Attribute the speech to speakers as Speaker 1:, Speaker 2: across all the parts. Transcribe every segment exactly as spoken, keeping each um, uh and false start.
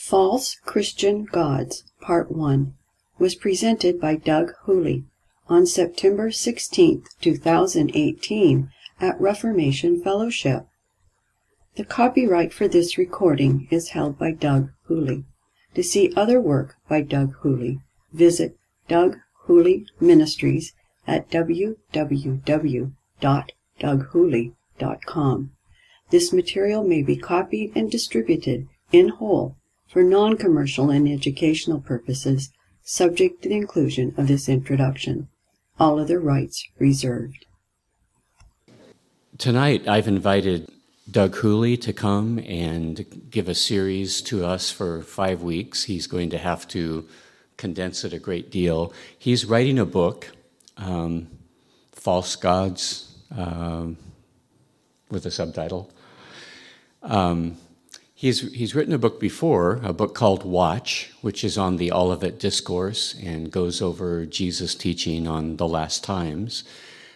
Speaker 1: False Christian Gods, Part one, was presented by Doug Hooley on September sixteenth, two thousand eighteen at Reformation Fellowship. The copyright for this recording is held by Doug Hooley. To see other work by Doug Hooley, visit Doug Hooley Ministries at w w w dot doug hooley dot com. This material may be copied and distributed in whole for non-commercial and educational purposes, subject to the inclusion of this introduction. All other rights reserved.
Speaker 2: Tonight, I've invited Doug Hooley to come and give a series to us for five weeks. He's going to have to condense it a great deal. He's writing a book, um, False Gods, um, with a subtitle. Um, he's, he's written a book before, a book called Watch, which is on the Olivet Discourse and goes over Jesus' teaching on the last times.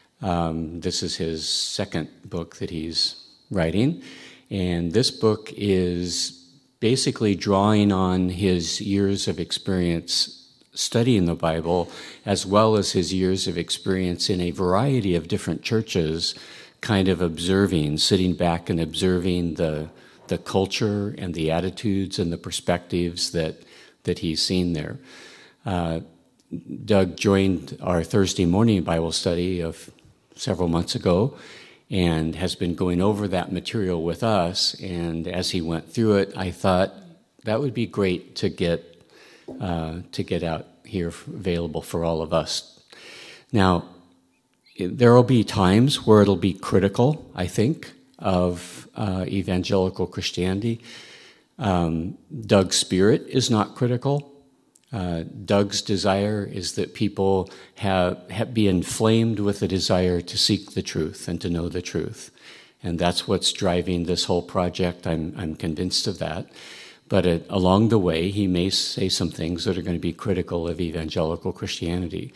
Speaker 2: Um, this is his second book that he's writing, and this book is basically drawing on his years of experience studying the Bible, as well as his years of experience in a variety of different churches, kind of observing, sitting back and observing the the culture and the attitudes and the perspectives that that he's seen there. Uh, Doug joined our Thursday morning Bible study of several months ago and has been going over that material with us. And as he went through it, I thought that would be great to get uh, to get out here available for all of us. Now, there will be times where it'll be critical, I think, of uh, evangelical Christianity. Um, Doug's spirit is not critical. Uh, Doug's desire is that people have, have be inflamed with the desire to seek the truth and to know the truth. And that's what's driving this whole project. I'm, I'm convinced of that. But it, along the way, he may say some things that are going to be critical of evangelical Christianity.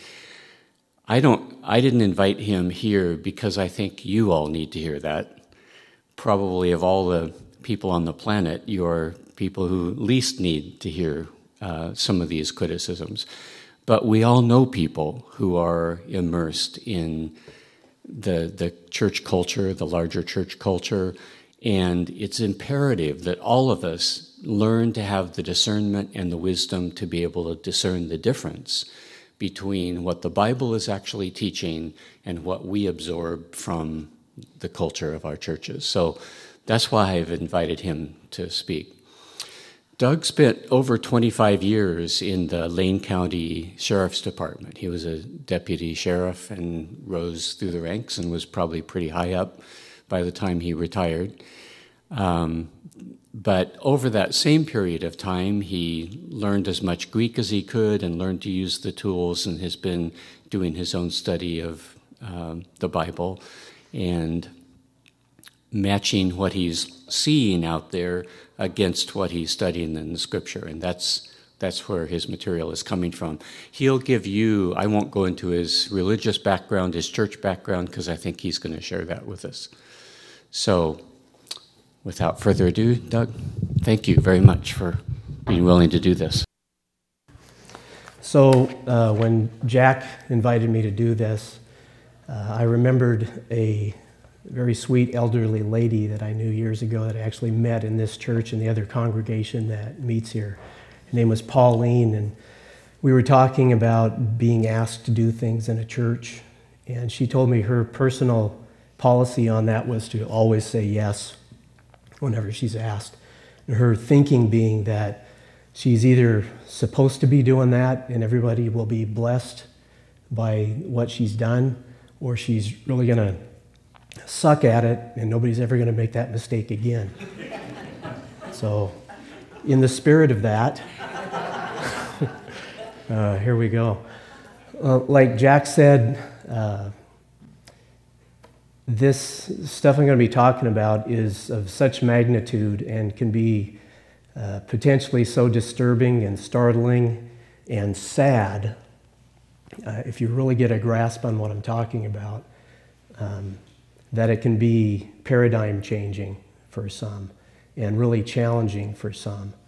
Speaker 2: I don't. I didn't invite him here because I think you all need to hear that. Probably of all the people on the planet, you're people who least need to hear uh, some of these criticisms. But we all know people who are immersed in the the church culture, the larger church culture, and it's imperative that all of us learn to have the discernment and the wisdom to be able to discern the difference between what the Bible is actually teaching and what we absorb from the culture of our churches. So that's why I've invited him to speak. Doug spent over twenty-five years in the Lane County Sheriff's Department. He was a deputy sheriff and rose through the ranks and was probably pretty high up by the time he retired. Um, But over that same period of time, he learned as much Greek as he could and learned to use the tools and has been doing his own study of um, the Bible and matching what he's seeing out there against what he's studying in the Scripture. And that's that's where his material is coming from. He'll give you, I won't go into his religious background, his church background, because I think he's going to share that with us. So, without further ado, Doug, thank you very much for being willing to do this.
Speaker 3: So uh, when Jack invited me to do this, uh, I remembered a very sweet elderly lady that I knew years ago that I actually met in this church and the other congregation that meets here. Her name was Pauline, and we were talking about being asked to do things in a church, and she told me her personal policy on that was to always say yes whenever she's asked. And her thinking being that she's either supposed to be doing that and everybody will be blessed by what she's done, or she's really going to suck at it and nobody's ever going to make that mistake again. So in the spirit of that, uh, here we go. Uh, like Jack said, uh, this stuff I'm going to be talking about is of such magnitude and can be uh, potentially so disturbing and startling and sad uh, if you really get a grasp on what I'm talking about, um, that it can be paradigm changing for some and really challenging for some.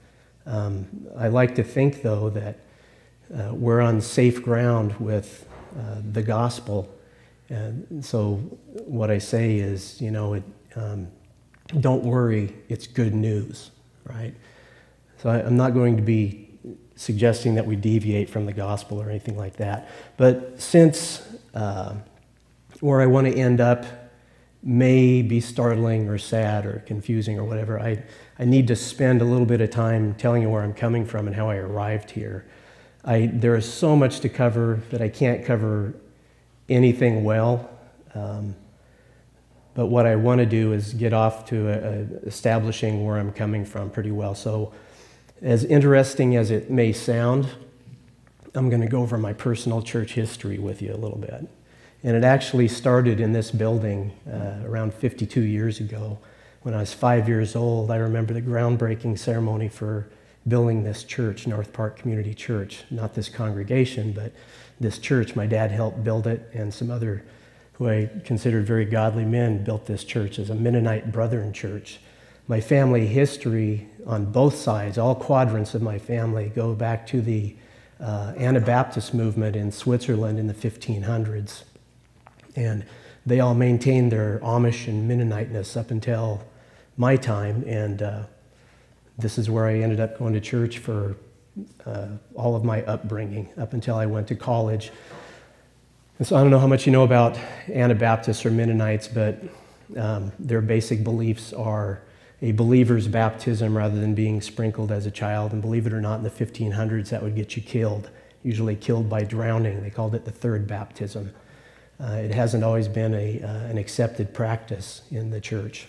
Speaker 3: Um, I like to think, though, that uh, we're on safe ground with uh, the gospel. And so what I say is, you know, it, um, don't worry, it's good news, right? So I, I'm not going to be suggesting that we deviate from the gospel or anything like that. But since uh, where I want to end up may be startling or sad or confusing or whatever, I, I need to spend a little bit of time telling you where I'm coming from and how I arrived here. I, there is so much to cover that I can't cover anything well. Um, but what I want to do is get off to a, a establishing where I'm coming from pretty well. So as interesting as it may sound, I'm going to go over my personal church history with you a little bit. And it actually started in this building uh, around fifty-two years ago. When I was five years old, I remember the groundbreaking ceremony for building this church, North Park Community Church. Not this congregation, but this church. My dad helped build it, and some other, who I considered very godly men, built this church as a Mennonite Brethren church. My family history on both sides, all quadrants of my family, go back to the uh, Anabaptist movement in Switzerland in the fifteen hundreds. And they all maintained their Amish and Mennoniteness up until my time, and uh, this is where I ended up going to church for uh, all of my upbringing, up until I went to college. And so I don't know how much you know about Anabaptists or Mennonites, but um, their basic beliefs are a believer's baptism rather than being sprinkled as a child. And believe it or not, in the fifteen hundreds, that would get you killed, usually killed by drowning. They called it the third baptism. Uh, it hasn't always been a, uh, an accepted practice in the church.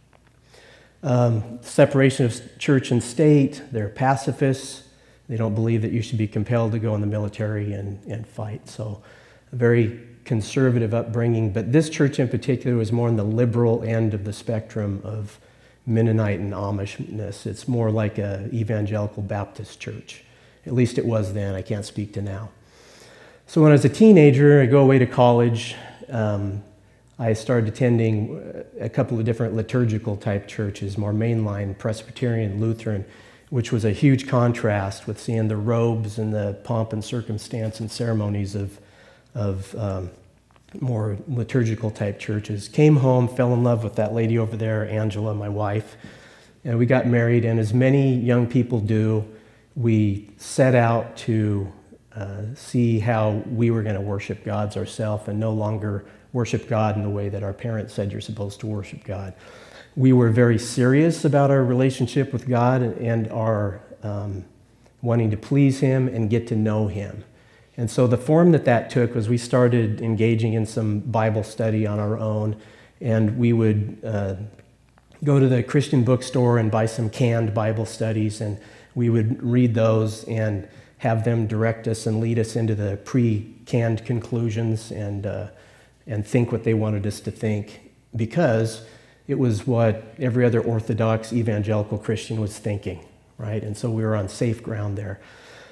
Speaker 3: Um, separation of church and state, they're pacifists. They don't believe that you should be compelled to go in the military and, and fight. So a very conservative upbringing. But this church in particular was more on the liberal end of the spectrum of Mennonite and Amishness. It's more like an evangelical Baptist church. At least it was then. I can't speak to now. So when I was a teenager, I go away to college. Um, I started attending a couple of different liturgical type churches, more mainline, Presbyterian, Lutheran, which was a huge contrast with seeing the robes and the pomp and circumstance and ceremonies of, of um, more liturgical type churches. Came home, fell in love with that lady over there, Angela, my wife, and we got married. And as many young people do, we set out to uh, see how we were going to worship God ourselves and no longer worship God in the way that our parents said you're supposed to worship God. We were very serious about our relationship with God and our um, wanting to please Him and get to know Him. And so the form that that took was we started engaging in some Bible study on our own, and we would uh, go to the Christian bookstore and buy some canned Bible studies, and we would read those and have them direct us and lead us into the pre-canned conclusions and uh, and think what they wanted us to think, because it was what every other Orthodox evangelical Christian was thinking, right? And so we were on safe ground there.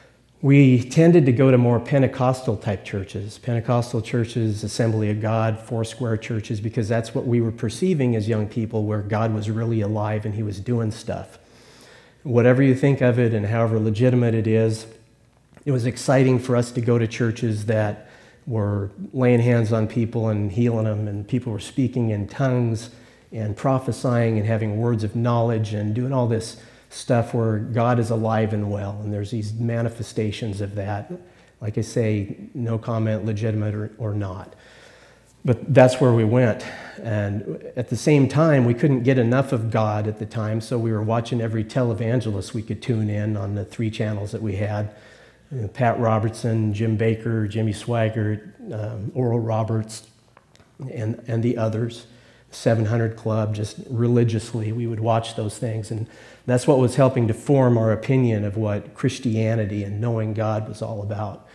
Speaker 3: We tended to go to more Pentecostal type churches, Pentecostal churches, Assembly of God, Foursquare churches, because that's what we were perceiving as young people, where God was really alive and He was doing stuff. Whatever you think of it and however legitimate it is, it was exciting for us to go to churches that were laying hands on people and healing them, and people were speaking in tongues and prophesying and having words of knowledge and doing all this stuff where God is alive and well, and there's these manifestations of that. Like I say, no comment, legitimate or, or not. But that's where we went. And at the same time, we couldn't get enough of God at the time, so we were watching every televangelist we could tune in on the three channels that we had. You know, Pat Robertson, Jim Baker, Jimmy Swaggart, um, Oral Roberts, and, and the others. seven hundred Club, just religiously, we would watch those things. And that's what was helping to form our opinion of what Christianity and knowing God was all about.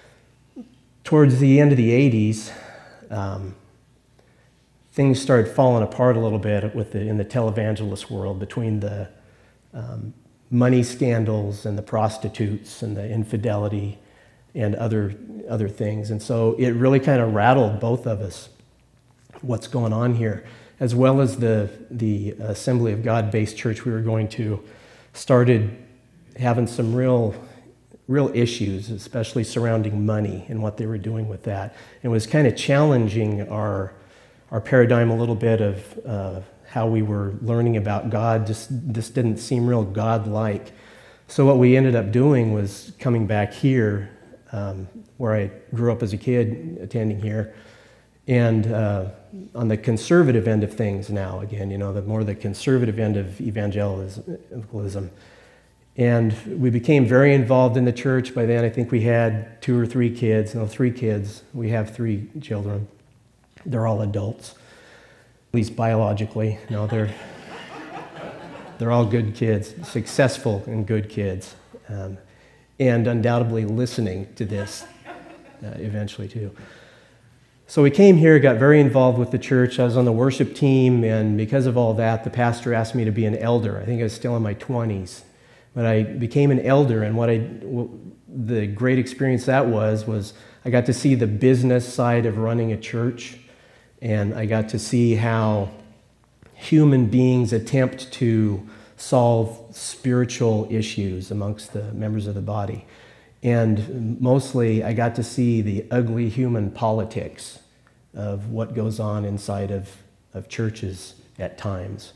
Speaker 3: Towards the end of the eighties, um, things started falling apart a little bit with the, in the televangelist world, between the um, money scandals and the prostitutes and the infidelity and other other things. And so it really kind of rattled both of us, what's going on here, as well as the the Assembly of God-based church we were going to started having some real, real issues, especially surrounding money and what they were doing with that. It was kind of challenging our, our paradigm a little bit of uh, how we were learning about God. Just, this didn't seem real God-like. So what we ended up doing was coming back here, um, where I grew up as a kid, attending here, and uh, on the conservative end of things now, again, you know, the more the conservative end of evangelicalism. And we became very involved in the church. By then, I think we had two or three kids. No, three kids. We have three children. They're all adults, at least biologically. No, they're they're all good kids, successful and good kids, um, and undoubtedly listening to this uh, eventually too. So we came here, got very involved with the church. I was on the worship team, and because of all that, the pastor asked me to be an elder. I think I was still in my twenties. But I became an elder, and what I, the great experience that was, was I got to see the business side of running a church, and I got to see how human beings attempt to solve spiritual issues amongst the members of the body. And mostly, I got to see the ugly human politics of what goes on inside of, of churches at times.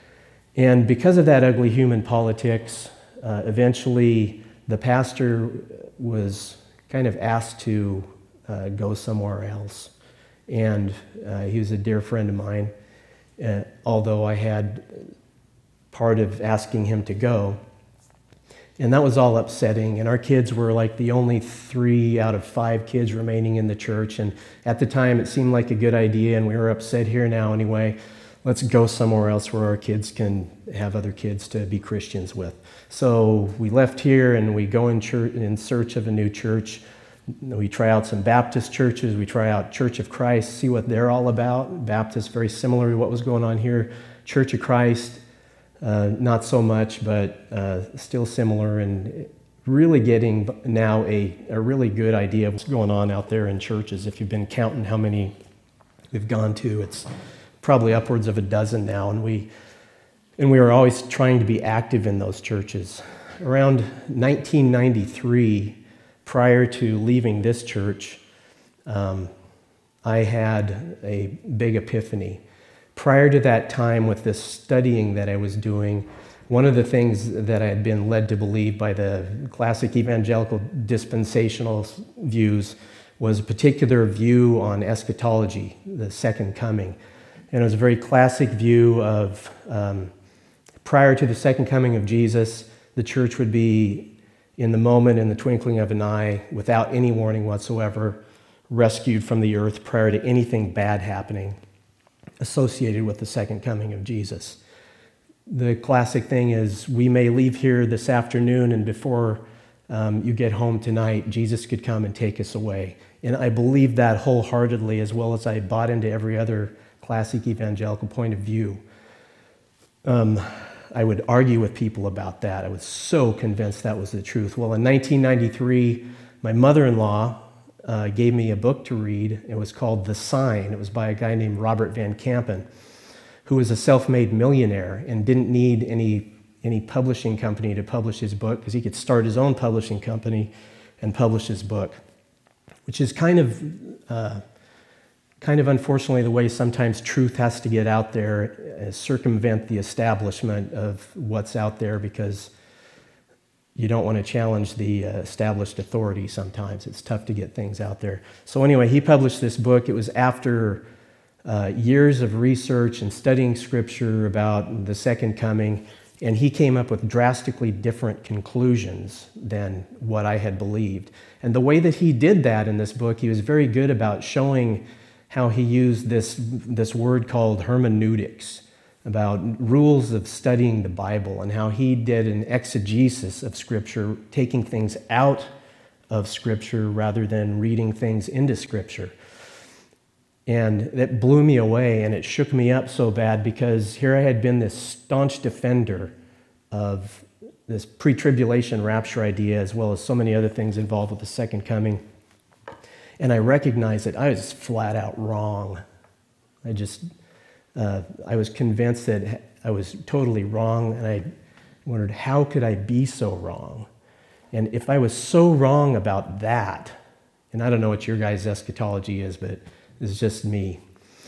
Speaker 3: And because of that ugly human politics, uh, eventually the pastor was kind of asked to uh, go somewhere else. And uh, he was a dear friend of mine, uh, although I had part of asking him to go. And that was all upsetting. And our kids were like the only three out of five kids remaining in the church. And at the time, it seemed like a good idea, and we were upset here now anyway. Let's go somewhere else where our kids can have other kids to be Christians with. So we left here, and we go in, church, in search of a new church. We try out some Baptist churches. We try out Church of Christ, see what they're all about. Baptist, very similar to what was going on here. Church of Christ, Uh, not so much, but uh, still similar, and really getting now a, a really good idea of what's going on out there in churches. If you've been counting how many we've gone to, it's probably upwards of a dozen now, and we and we were always trying to be active in those churches. Around nineteen ninety-three, prior to leaving this church, um, I had a big epiphany. Prior to that time, with this studying that I was doing, one of the things that I had been led to believe by the classic evangelical dispensational views was a particular view on eschatology, the second coming. And it was a very classic view of um, prior to the second coming of Jesus, the church would be in the moment, in the twinkling of an eye, without any warning whatsoever, rescued from the earth prior to anything bad happening associated with the second coming of Jesus. The classic thing is, we may leave here this afternoon, and before um, you get home tonight, Jesus could come and take us away. And I believe that wholeheartedly, as well as I bought into every other classic evangelical point of view. Um, I would argue with people about that. I was so convinced that was the truth. Well, in nineteen ninety-three, my mother-in-law Uh, gave me a book to read. It was called The Sign. It was by a guy named Robert Van Kampen, who was a self-made millionaire and didn't need any, any publishing company to publish his book, because he could start his own publishing company and publish his book, which is kind of, uh, kind of unfortunately the way sometimes truth has to get out there, uh, circumvent the establishment of what's out there, because you don't want to challenge the uh, established authority sometimes. It's tough to get things out there. So anyway, he published this book. It was after uh, years of research and studying Scripture about the second coming, and he came up with drastically different conclusions than what I had believed. And the way that he did that in this book, he was very good about showing how he used this, this word called hermeneutics, about rules of studying the Bible, and how he did an exegesis of Scripture, taking things out of Scripture rather than reading things into Scripture. And that blew me away, and it shook me up so bad, because here I had been this staunch defender of this pre-tribulation rapture idea, as well as so many other things involved with the second coming. And I recognized that I was flat out wrong. I just... Uh, I was convinced that I was totally wrong, and I wondered, how could I be so wrong? And if I was so wrong about that, and I don't know what your guys' eschatology is, but it's just me.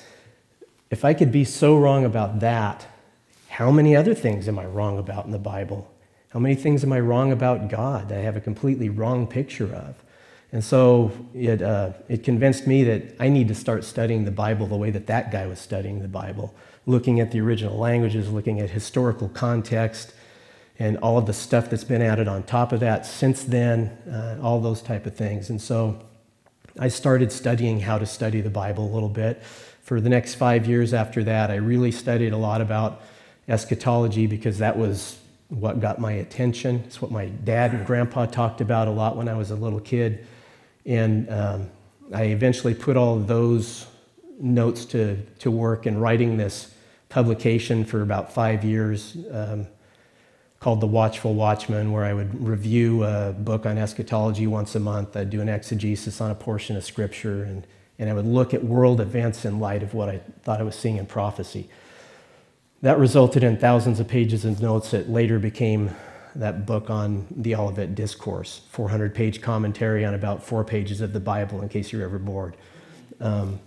Speaker 3: If I could be so wrong about that, how many other things am I wrong about in the Bible? How many things am I wrong about God that I have a completely wrong picture of? And so it, uh, it convinced me that I need to start studying the Bible the way that that guy was studying the Bible, looking at the original languages, looking at historical context, and all of the stuff that's been added on top of that since then, uh, all those type of things. And so I started studying how to study the Bible a little bit. For the next five years after that, I really studied a lot about eschatology because that was what got my attention. It's what my dad and grandpa talked about a lot when I was a little kid. And um, I eventually put all of those notes to, to work in writing this publication for about five years um, called The Watchful Watchman, where I would review a book on eschatology once a month. I'd do an exegesis on a portion of Scripture, and, and I would look at world events in light of what I thought I was seeing in prophecy. That resulted in thousands of pages of notes that later became that book on the Olivet Discourse, four hundred page commentary on about four pages of the Bible, in case you're ever bored. Um,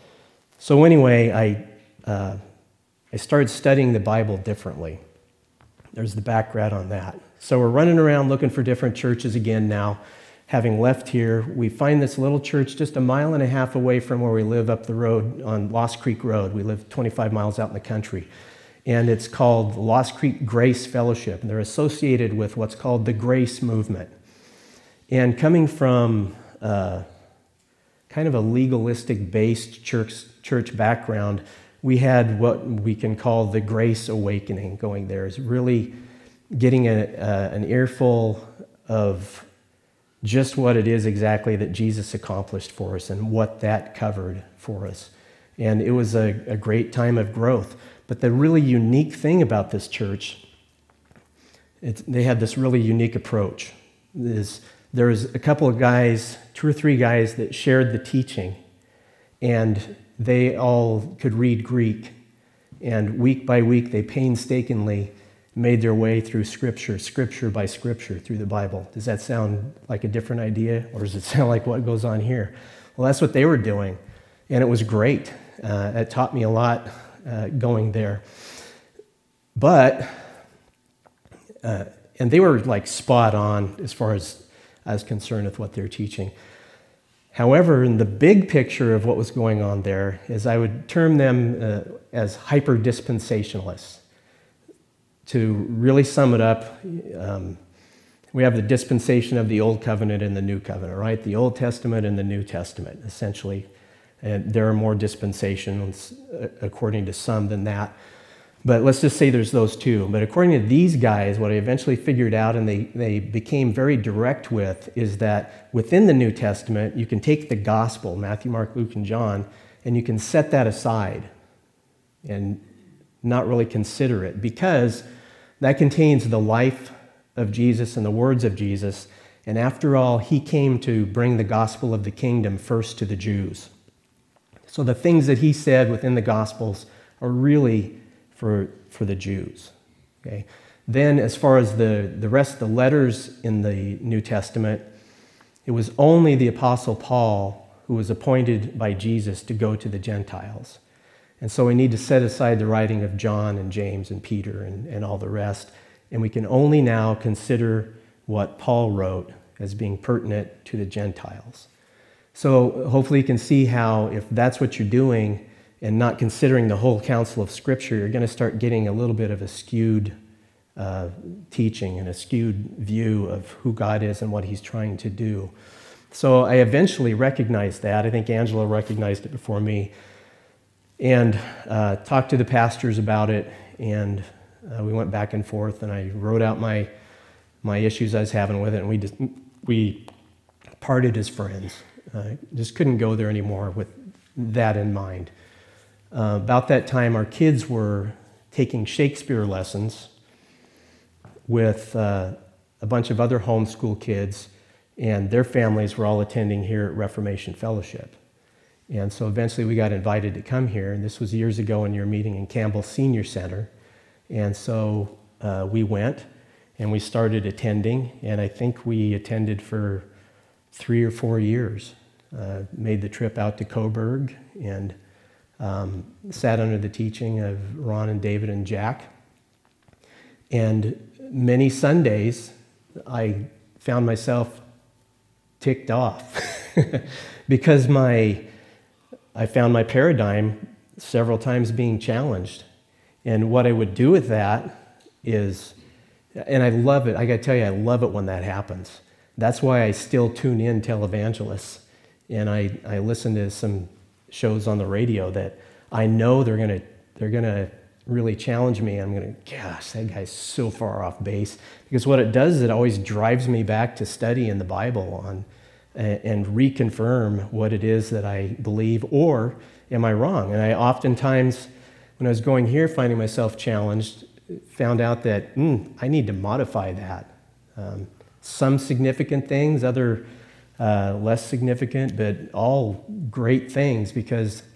Speaker 3: so anyway, I, uh, I started studying the Bible differently. There's the background on that. So we're running around looking for different churches again now. Having left here, we find this little church just a mile and a half away from where we live up the road on Lost Creek Road. We live twenty-five miles out in the country. And it's called Lost Creek Grace Fellowship. And they're associated with what's called the Grace Movement. And coming from uh, kind of a legalistic-based church, church background, we had what we can call the Grace Awakening going there. Is really getting a, uh, an earful of just what it is exactly that Jesus accomplished for us and what that covered for us. And it was a, a great time of growth. But the really unique thing about this church, it's, they had this really unique approach. Is there was a couple of guys, two or three guys that shared the teaching, and they all could read Greek. And week by week, they painstakingly made their way through Scripture, Scripture by Scripture, through the Bible. Does that sound like a different idea, or does it sound like what goes on here? Well, that's what they were doing, and it was great. Uh, it taught me a lot. Uh, going there. But, uh, and they were like spot on as far as I was concerned with what they're teaching. However, in the big picture of what was going on there is I would term them uh, as hyper-dispensationalists. To really sum it up, um, we have the dispensation of the Old Covenant and the New Covenant, right? The Old Testament and the New Testament, essentially. And there are more dispensations, according to some, than that. But let's just say there's those two. But according to these guys, what I eventually figured out and they, they became very direct with is that within the New Testament, you can take the gospel, Matthew, Mark, Luke, and John, and you can set that aside and not really consider it, because that contains the life of Jesus and the words of Jesus. And after all, he came to bring the gospel of the kingdom first to the Jews. So the things that he said within the Gospels are really for, for the Jews. Okay? Then as far as the, the rest of the letters in the New Testament, it was only the Apostle Paul who was appointed by Jesus to go to the Gentiles. And so we need to set aside the writing of John and James and Peter and, and all the rest. And we can only now consider what Paul wrote as being pertinent to the Gentiles. So hopefully you can see how if that's what you're doing and not considering the whole counsel of Scripture, you're going to start getting a little bit of a skewed uh, teaching and a skewed view of who God is and what he's trying to do. So I eventually recognized that. I think Angela recognized it before me. And uh, talked to the pastors about it, and uh, we went back and forth, and I wrote out my my issues I was having with it, and we just, we parted as friends. Uh, just couldn't go there anymore with that in mind. Uh, about that time, our kids were taking Shakespeare lessons with uh, a bunch of other homeschool kids, and their families were all attending here at Reformation Fellowship. And so eventually we got invited to come here, and this was years ago in your meeting in Campbell Senior Center. And so uh, we went, and we started attending, and I think we attended for three or four years. Uh, made the trip out to Coburg and um, sat under the teaching of Ron and David and Jack. And many Sundays, I found myself ticked off because my I found my paradigm several times being challenged. And what I would do with that is, and I love it, I gotta tell you, I love it when that happens. That's why I still tune in televangelists, and I, I listen to some shows on the radio that I know they're gonna they're gonna really challenge me. I'm gonna, gosh, that guy's so far off base. Because what it does is it always drives me back to study in the Bible on and reconfirm what it is that I believe, or am I wrong? And I oftentimes, when I was going here, finding myself challenged, found out that mm, I need to modify that. Um, some significant things, other uh, less significant, but all great things, because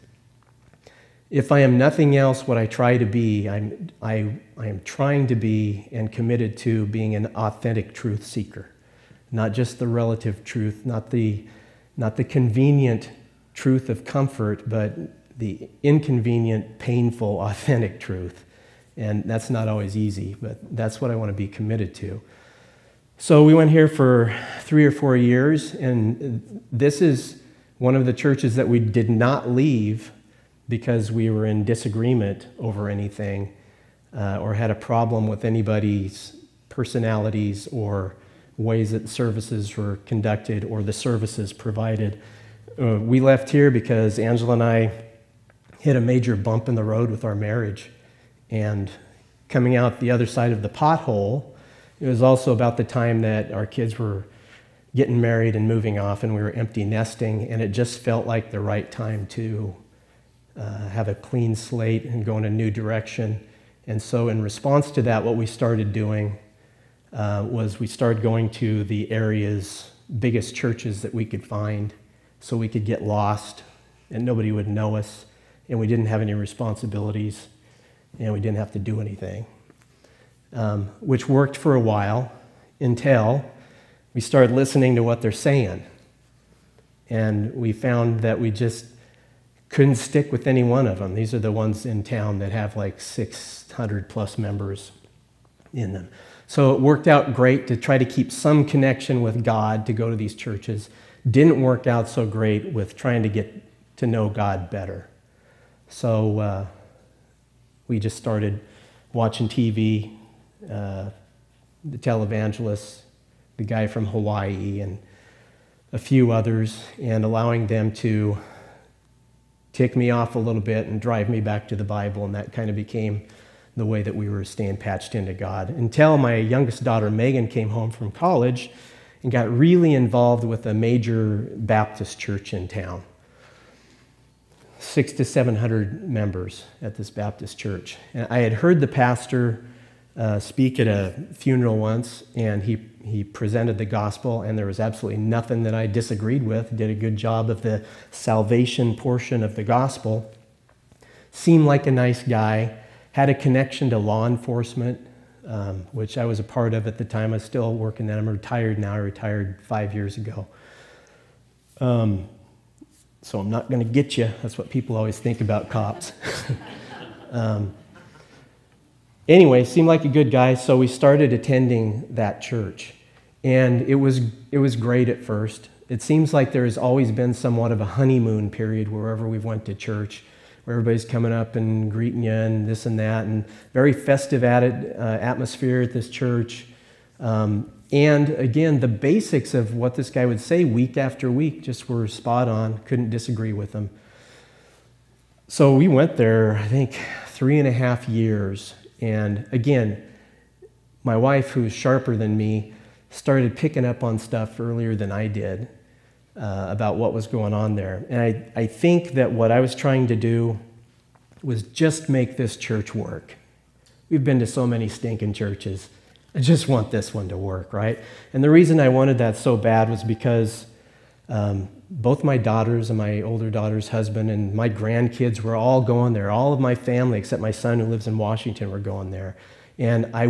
Speaker 3: if I am nothing else what I try to be, I'm, I, I am trying to be and committed to being an authentic truth seeker. Not just the relative truth, not the, not the convenient truth of comfort, but the inconvenient, painful, authentic truth. And that's not always easy, but that's what I want to be committed to. So we went here for three or four years, and this is one of the churches that we did not leave because we were in disagreement over anything uh, or had a problem with anybody's personalities or ways that services were conducted or the services provided. Uh, we left here because Angela and I hit a major bump in the road with our marriage. And coming out the other side of the pothole, it was also about the time that our kids were getting married and moving off, and we were empty nesting, and it just felt like the right time to uh, have a clean slate and go in a new direction. And so in response to that, what we started doing Uh, was we started going to the area's biggest churches that we could find so we could get lost and nobody would know us, and we didn't have any responsibilities and we didn't have to do anything, um, which worked for a while until we started listening to what they're saying. And we found that we just couldn't stick with any one of them. These are the ones in town that have like six hundred plus members in them. So it worked out great to try to keep some connection with God to go to these churches. Didn't work out so great with trying to get to know God better. So uh, we just started watching T V, uh, the televangelists, the guy from Hawaii, and a few others, and allowing them to tick me off a little bit and drive me back to the Bible, and that kind of became the way that we were staying patched into God. Until my youngest daughter, Megan, came home from college and got really involved with a major Baptist church in town. Six to seven hundred members at this Baptist church. And I had heard the pastor uh, speak at a funeral once, and he, he presented the gospel, and there was absolutely nothing that I disagreed with. Did a good job of the salvation portion of the gospel. Seemed like a nice guy. Had a connection to law enforcement, um, which I was a part of at the time. I was still working that. I'm retired now. I retired five years ago. Um, so I'm not going to get you. That's what people always think about cops. um, anyway, seemed like a good guy, so we started attending that church. And it was, it was great at first. It seems like there has always been somewhat of a honeymoon period wherever we went to church, where everybody's coming up and greeting you and this and that, and very festive added, uh, atmosphere at this church. Um, and again, the basics of what this guy would say week after week just were spot on. Couldn't disagree with him. So we went there, I think, three and a half years. And again, my wife, who's sharper than me, started picking up on stuff earlier than I did. Uh, about what was going on there. And I, I think that what I was trying to do was just make this church work. We've been to so many stinking churches. I just want this one to work, right? And the reason I wanted that so bad was because um, both my daughters and my older daughter's husband and my grandkids were all going there. All of my family, except my son who lives in Washington, were going there. And I,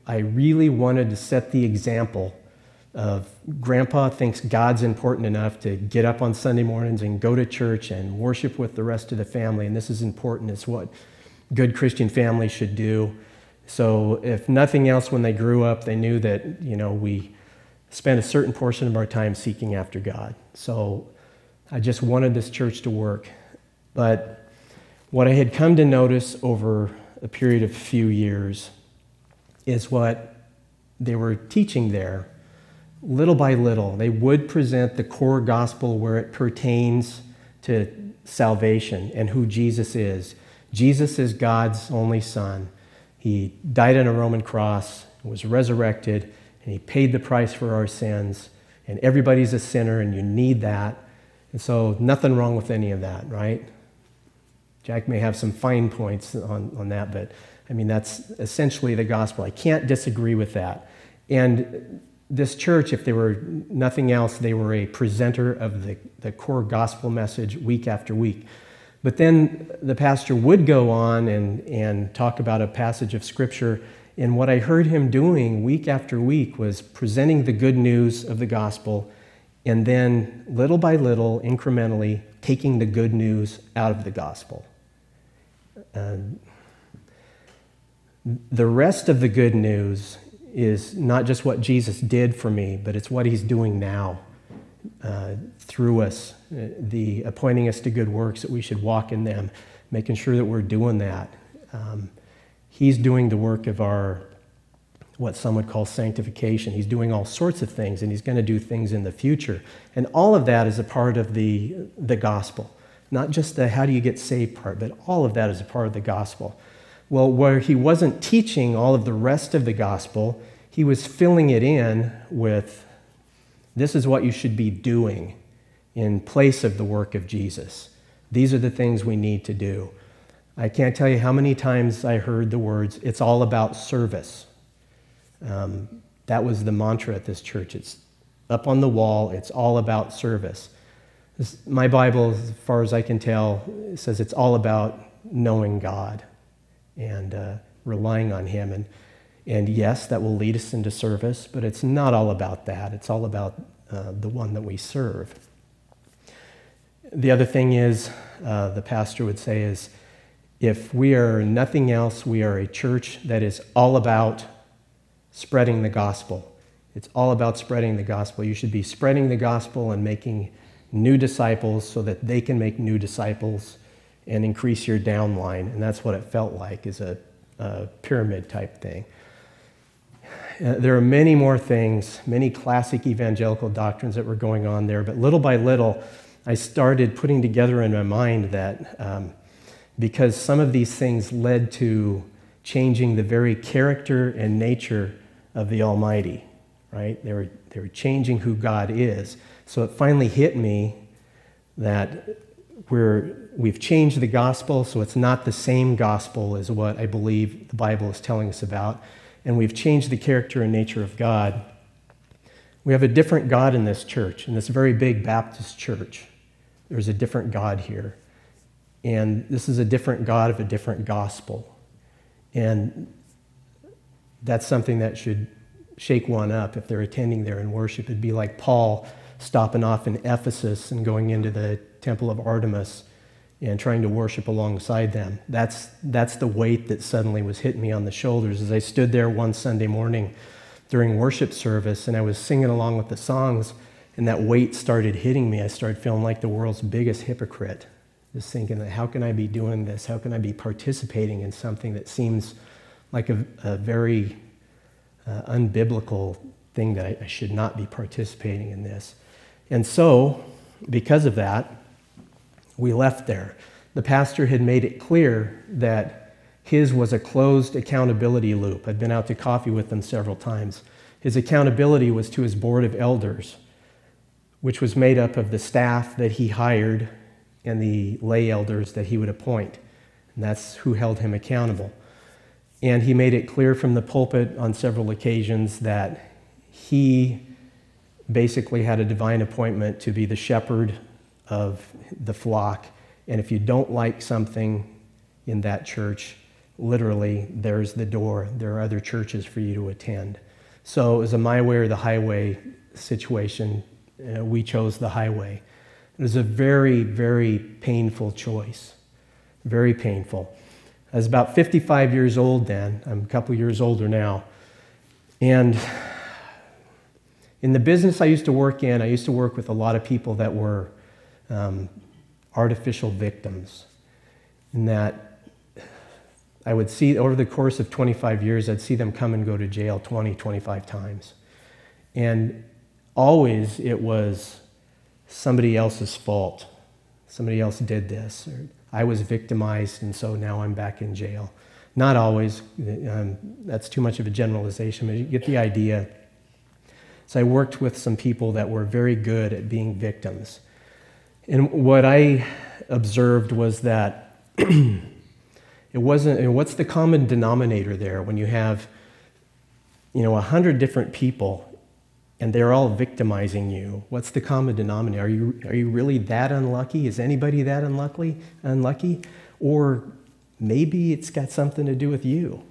Speaker 3: I really wanted to set the example of Grandpa thinks God's important enough to get up on Sunday mornings and go to church and worship with the rest of the family, and this is important. It's what good Christian families should do. So if nothing else, when they grew up, they knew that, you know, we spent a certain portion of our time seeking after God. So I just wanted this church to work. But what I had come to notice over a period of a few years is what they were teaching there. Little by little, they would present the core gospel where it pertains to salvation and who Jesus is. Jesus is God's only Son. He died on a Roman cross, was resurrected, and he paid the price for our sins. And everybody's a sinner, and you need that. And so nothing wrong with any of that, right? Jack may have some fine points on, on that, but I mean, that's essentially the gospel. I can't disagree with that. And this church, if they were nothing else, they were a presenter of the, the core gospel message week after week. But then the pastor would go on and, and talk about a passage of Scripture, and what I heard him doing week after week was presenting the good news of the gospel, and then little by little, incrementally, taking the good news out of the gospel. Uh, the rest of the good news is not just what Jesus did for me, but it's what he's doing now uh, through us, uh, the appointing us to good works, that we should walk in them, making sure that we're doing that. Um, he's doing the work of our, what some would call sanctification. He's doing all sorts of things, and he's going to do things in the future. And all of that is a part of the, the gospel. Not just the how do you get saved part, but all of that is a part of the gospel. Well, where he wasn't teaching all of the rest of the gospel, he was filling it in with, this is what you should be doing in place of the work of Jesus. These are the things we need to do. I can't tell you how many times I heard the words, it's all about service. Um, that was the mantra at this church. It's up on the wall, it's all about service. This, my Bible, as far as I can tell, says it's all about knowing God and uh, relying on him. And, and yes, that will lead us into service, but it's not all about that. It's all about uh, the one that we serve. The other thing is, uh, the pastor would say is, if we are nothing else, we are a church that is all about spreading the gospel. It's all about spreading the gospel. You should be spreading the gospel and making new disciples so that they can make new disciples and increase your downline. And that's what it felt like, is a, a pyramid type thing. Uh, there are many more things, many classic evangelical doctrines that were going on there, but little by little, I started putting together in my mind that um, because some of these things led to changing the very character and nature of the Almighty, right? They were, they were changing who God is. So it finally hit me that we're, we've changed the gospel, so it's not the same gospel as what I believe the Bible is telling us about. And we've changed the character and nature of God. We have a different God in this church, in this very big Baptist church. There's a different God here. And this is a different God of a different gospel. And that's something that should shake one up if they're attending there in worship. It'd be like Paul stopping off in Ephesus and going into the temple of Artemis and trying to worship alongside them. That's, that's the weight that suddenly was hitting me on the shoulders as I stood there one Sunday morning during worship service, and I was singing along with the songs, and that weight started hitting me. I started feeling like the world's biggest hypocrite, just thinking that how can I be doing this? How can I be participating in something that seems like a, a very uh, unbiblical thing, that I, I should not be participating in this? And so, because of that, we left there. The pastor had made it clear that his was a closed accountability loop. I'd been out to coffee with him several times. His accountability was to his board of elders, which was made up of the staff that he hired and the lay elders that he would appoint. And that's who held him accountable. And he made it clear from the pulpit on several occasions that he basically had a divine appointment to be the shepherd of the flock. And if you don't like something in that church, literally, there's the door. There are other churches for you to attend. So it was a my way or the highway situation. Uh, we chose the highway. It was a very, very painful choice. Very painful. I was about fifty-five years old then. I'm a couple years older now. And in the business I used to work in, I used to work with a lot of people that were um, artificial victims. In that I would see, over the course of twenty-five years, I'd see them come and go to jail twenty, twenty-five times. And always it was somebody else's fault. Somebody else did this. Or I was victimized, and so now I'm back in jail. Not always. Um, that's too much of a generalization, but you get the idea. So I worked with some people that were very good at being victims. And what I observed was that it wasn't, and what's the common denominator there when you have, you know, a hundred different people and they're all victimizing you? What's the common denominator? Are you, are you really that unlucky? Is anybody that unlucky? Unlucky? Or maybe it's got something to do with you.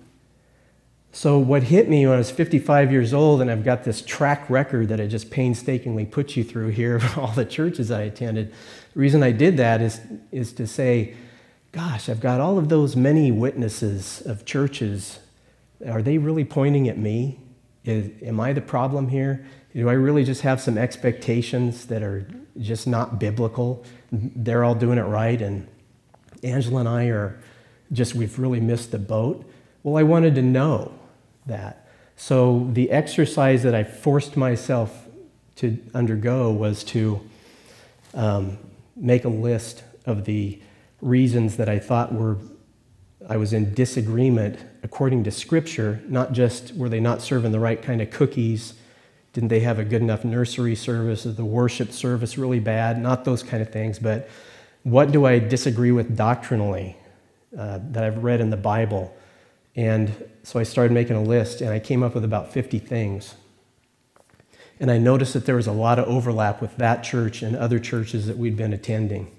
Speaker 3: So what hit me when I was fifty-five years old, and I've got this track record that I just painstakingly put you through here of all the churches I attended. The reason I did that is, is to say, gosh, I've got all of those many witnesses of churches. Are they really pointing at me? Is, am I the problem here? Do I really just have some expectations that are just not biblical? They're all doing it right, and Angela and I are just, we've really missed the boat. Well, I wanted to know that. So the exercise that I forced myself to undergo was to um, make a list of the reasons that I thought were, I was in disagreement according to Scripture, not just were they not serving the right kind of cookies, didn't they have a good enough nursery service, is the worship service really bad, not those kind of things, but what do I disagree with doctrinally uh, that I've read in the Bible? And so I started making a list, and I came up with about fifty things. And I noticed that there was a lot of overlap with that church and other churches that we'd been attending.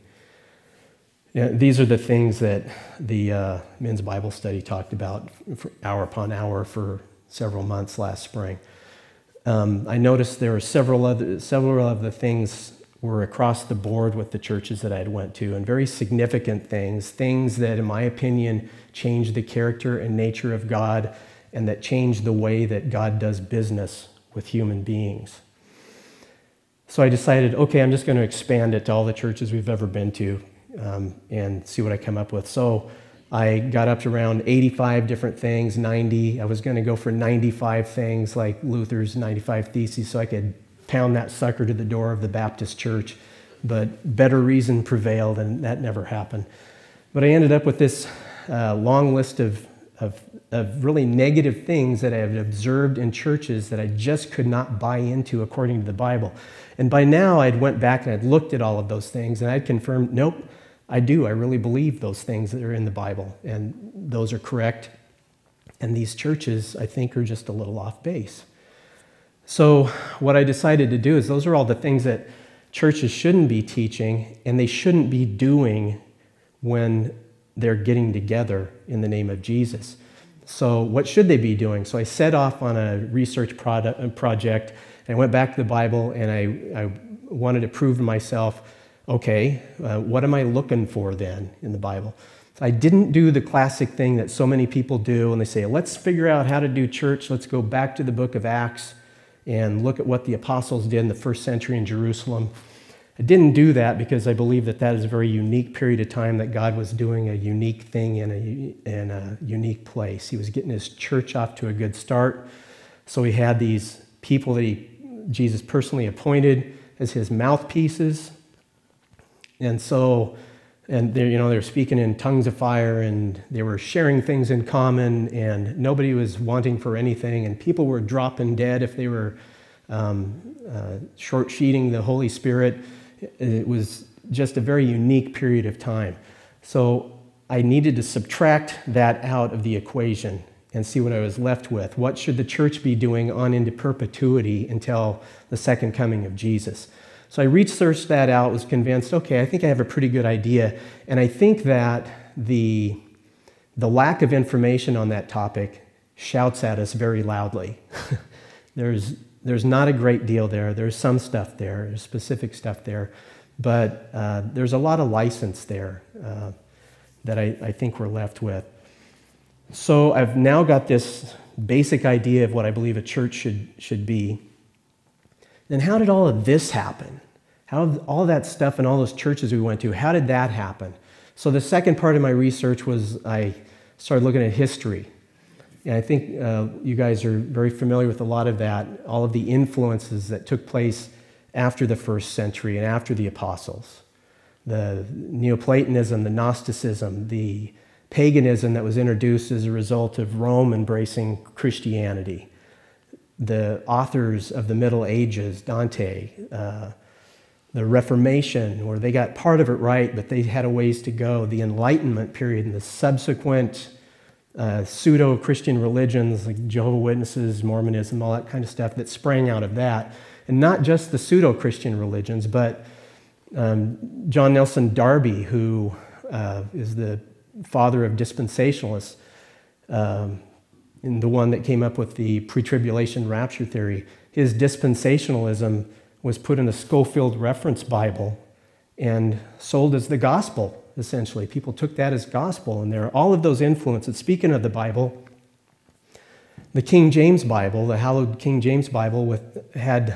Speaker 3: You know, these are the things that the uh, men's Bible study talked about for hour upon hour for several months last spring. Um, I noticed there were several other, several of the things were across the board with the churches that I had went to, and very significant things, things that, in my opinion, changed the character and nature of God, and that changed the way that God does business with human beings. So I decided, okay, I'm just going to expand it to all the churches we've ever been to um, and see what I come up with. So I got up to around eighty-five different things, ninety. I was going to go for ninety-five things like Luther's ninety-five Theses so I could pound that sucker to the door of the Baptist church, but better reason prevailed, and that never happened. But I ended up with this uh, long list of, of, of really negative things that I had observed in churches that I just could not buy into according to the Bible. And by now, I'd went back and I'd looked at all of those things, and I'd confirmed, nope, I do. I really believe those things that are in the Bible, and those are correct. And these churches, I think, are just a little off base. So what I decided to do is those are all the things that churches shouldn't be teaching, and they shouldn't be doing when they're getting together in the name of Jesus. So what should they be doing? So I set off on a research product, project, and I went back to the Bible, and I, I wanted to prove to myself, okay, uh, what am I looking for then in the Bible? So I didn't do the classic thing that so many people do, and they say, let's figure out how to do church. Let's go back to the book of Acts and look at what the apostles did in the first century in Jerusalem. I didn't do that because I believe that that is a very unique period of time that God was doing a unique thing in a, in a unique place. He was getting his church off to a good start. So he had these people that he, Jesus personally appointed as his mouthpieces. And so, and they, you know, they were speaking in tongues of fire, and they were sharing things in common, and nobody was wanting for anything, and people were dropping dead if they were um, uh, short-sheeting the Holy Spirit. It was just a very unique period of time. So I needed to subtract that out of the equation and see what I was left with. What should the church be doing on into perpetuity until the second coming of Jesus? So I researched that out, was convinced, okay, I think I have a pretty good idea. And I think that the the lack of information on that topic shouts at us very loudly. there's, there's not a great deal there. There's some stuff there, there's specific stuff there, but uh, there's a lot of license there uh, that I, I think we're left with. So I've now got this basic idea of what I believe a church should, should be. Then how did all of this happen? How did all that stuff and all those churches we went to, how did that happen? So the second part of my research was I started looking at history. And I think uh, you guys are very familiar with a lot of that, all of the influences that took place after the first century and after the apostles. The Neoplatonism, the Gnosticism, the paganism that was introduced as a result of Rome embracing Christianity. The authors of the Middle Ages, Dante, uh, the Reformation, where they got part of it right, but they had a ways to go. The Enlightenment period and the subsequent uh, pseudo-Christian religions like Jehovah's Witnesses, Mormonism, all that kind of stuff that sprang out of that. And not just the pseudo-Christian religions, but um, John Nelson Darby, who uh, is the father of dispensationalists, um, and the one that came up with the pre-tribulation rapture theory. His dispensationalism was put in a Scofield Reference Bible and sold as the gospel, essentially. People took that as gospel, and there are all of those influences. Speaking of the Bible, the King James Bible, the hallowed King James Bible, with, had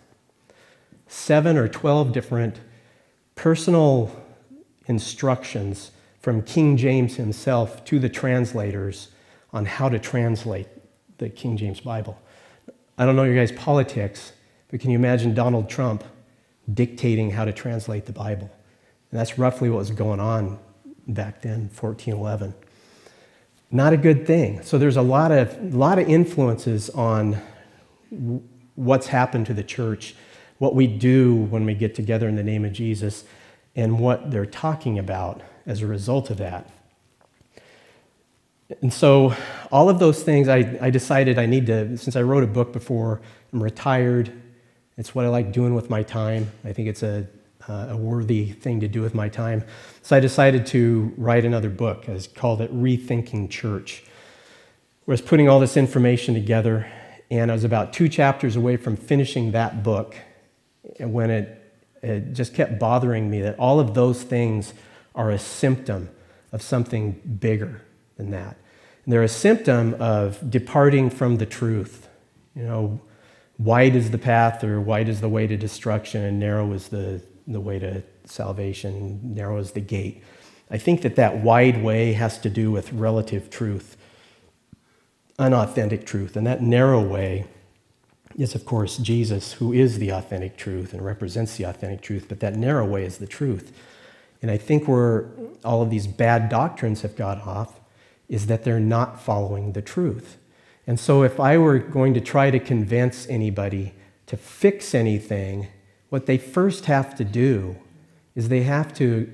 Speaker 3: seven or twelve different personal instructions from King James himself to the translators on how to translate the King James Bible. I don't know your guys' politics, but can you imagine Donald Trump dictating how to translate the Bible? And that's roughly what was going on back then, fourteen eleven. Not a good thing. So there's a lot of, lot of influences on what's happened to the church, what we do when we get together in the name of Jesus, and what they're talking about as a result of that. And so all of those things, I, I decided I need to, since I wrote a book before, I'm retired, it's what I like doing with my time. I think it's a, uh, a worthy thing to do with my time. So I decided to write another book. I called it Rethinking Church, where I was putting all this information together, and I was about two chapters away from finishing that book, and when it, it just kept bothering me that all of those things are a symptom of something bigger than that. And they're a symptom of departing from the truth. You know, wide is the path, or wide is the way to destruction, and narrow is the, the way to salvation, narrow is the gate. I think that that wide way has to do with relative truth, unauthentic truth, and that narrow way is, of course, Jesus, who is the authentic truth and represents the authentic truth, but that narrow way is the truth. And I think where all of these bad doctrines have got off is that they're not following the truth. And so if I were going to try to convince anybody to fix anything, what they first have to do is they have to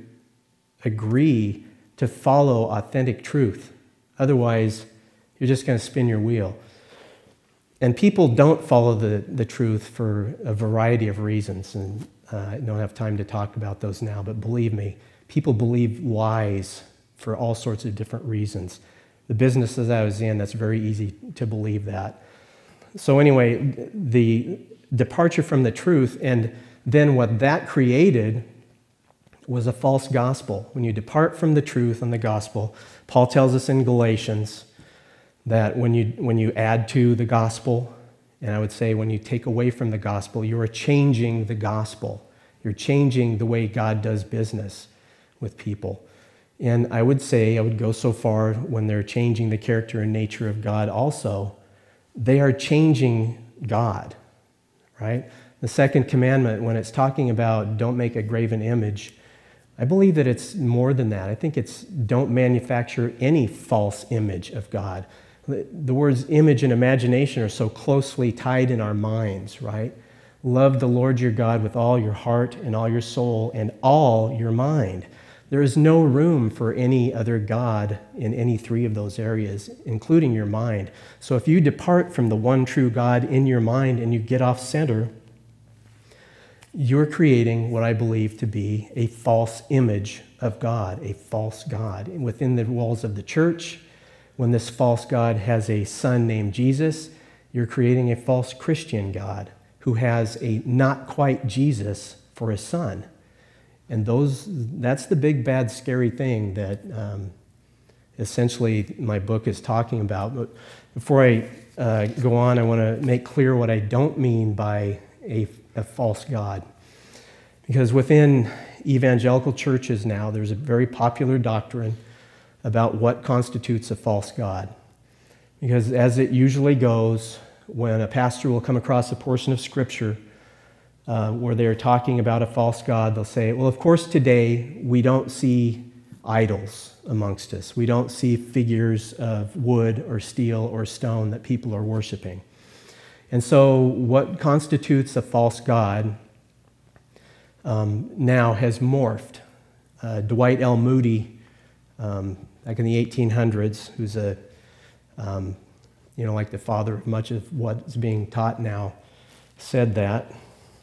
Speaker 3: agree to follow authentic truth. Otherwise, you're just going to spin your wheel. And people don't follow the, the truth for a variety of reasons, and uh, I don't have time to talk about those now, but believe me, people believe lies for all sorts of different reasons. The businesses I was in, that's very easy to believe that. So anyway, the departure from the truth, and then what that created was a false gospel. When you depart from the truth and the gospel, Paul tells us in Galatians that when you when you add to the gospel, and I would say when you take away from the gospel, you are changing the gospel. You're changing the way God does business with people. And I would say, I would go so far when they're changing the character and nature of God also, they are changing God, right? The second commandment, when it's talking about don't make a graven image, I believe that it's more than that. I think it's don't manufacture any false image of God. The words image and imagination are so closely tied in our minds, right? Love the Lord your God with all your heart and all your soul and all your mind. There is no room for any other God in any three of those areas, including your mind. So if you depart from the one true God in your mind and you get off center, you're creating what I believe to be a false image of God, a false God. And within the walls of the church, when this false God has a son named Jesus, you're creating a false Christian God who has a not quite Jesus for a son. And those that's the big, bad, scary thing that um, essentially my book is talking about. But before I uh, go on, I want to make clear what I don't mean by a, a false God. Because within evangelical churches now, there's a very popular doctrine about what constitutes a false God. Because as it usually goes, when a pastor will come across a portion of Scripture uh, where they're talking about a false God, they'll say, well, of course today we don't see idols amongst us. We don't see figures of wood or steel or stone that people are worshiping. And so what constitutes a false God um, now has morphed. Uh, Dwight L. Moody, um, back in the eighteen hundreds, who's a, um, you know, like the father of much of what's being taught now, said that,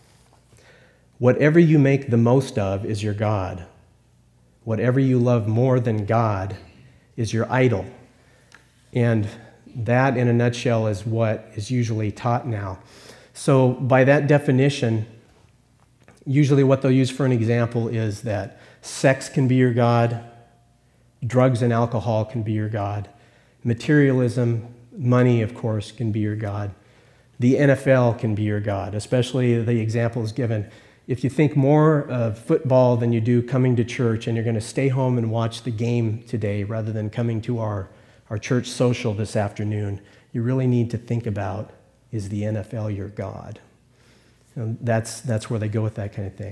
Speaker 3: whatever you make the most of is your God. Whatever you love more than God is your idol. And that, in a nutshell, is what is usually taught now. So by that definition, usually what they'll use for an example is that sex can be your God, drugs and alcohol can be your God, materialism, money, of course, can be your God, the N F L can be your God, especially the examples given. If you think more of football than you do coming to church, and you're going to stay home and watch the game today rather than coming to our, our church social this afternoon, you really need to think about, is the N F L your God? And that's, that's where they go with that kind of thing.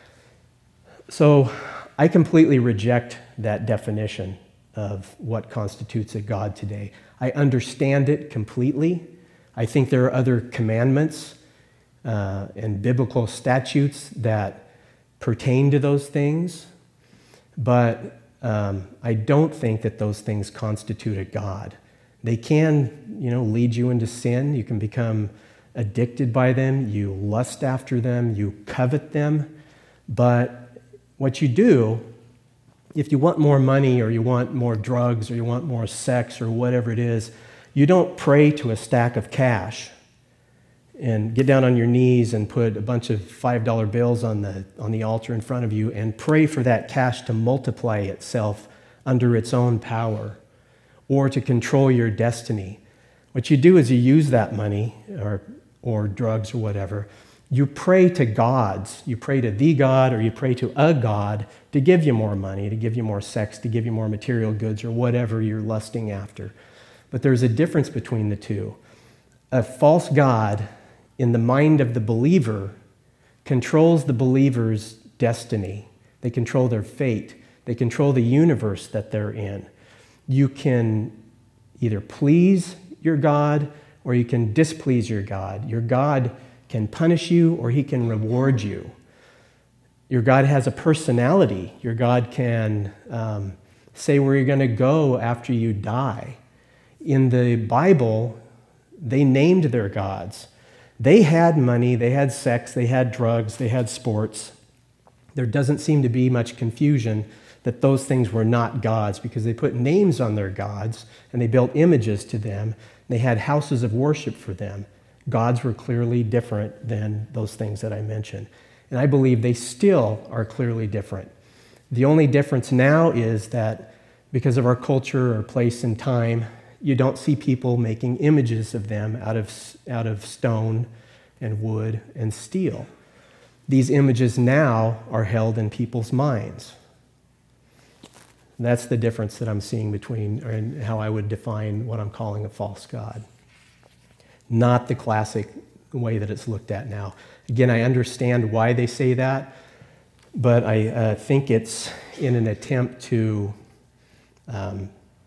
Speaker 3: So I completely reject that definition of what constitutes a God today. I understand it completely. I think there are other commandments Uh, and biblical statutes that pertain to those things, but um, I don't think that those things constitute a God. They can, you know, lead you into sin. You can become addicted by them. You lust after them. You covet them. But what you do, if you want more money or you want more drugs or you want more sex or whatever it is, you don't pray to a stack of cash and get down on your knees and put a bunch of five dollar bills on the, on the altar in front of you and pray for that cash to multiply itself under its own power or to control your destiny. What you do is you use that money or, or drugs or whatever. You pray to gods. You pray to the God or you pray to a God to give you more money, to give you more sex, to give you more material goods or whatever you're lusting after. But there's a difference between the two. A false God in the mind of the believer controls the believer's destiny. They control their fate. They control the universe that they're in. You can either please your God or you can displease your God. Your God can punish you or he can reward you. Your God has a personality. Your God can um, say where you're going to go after you die. In the Bible, they named their gods. They had money, they had sex, they had drugs, they had sports. There doesn't seem to be much confusion that those things were not gods because they put names on their gods and they built images to them. They had houses of worship for them. Gods were clearly different than those things that I mentioned. And I believe they still are clearly different. The only difference now is that because of our culture or place and time, you don't see people making images of them out of, out of stone and wood and steel. These images now are held in people's minds. That's the difference that I'm seeing between, or how I would define what I'm calling a false God. Not the classic way that it's looked at now. Again, I understand why they say that, but I uh, think it's in an attempt to um,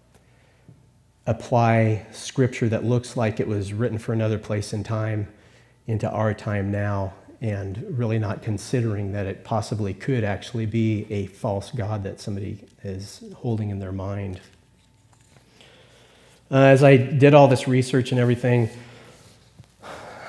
Speaker 3: apply scripture that looks like it was written for another place and time into our time now, and really not considering that it possibly could actually be a false God that somebody is holding in their mind. Uh, as I did all this research and everything,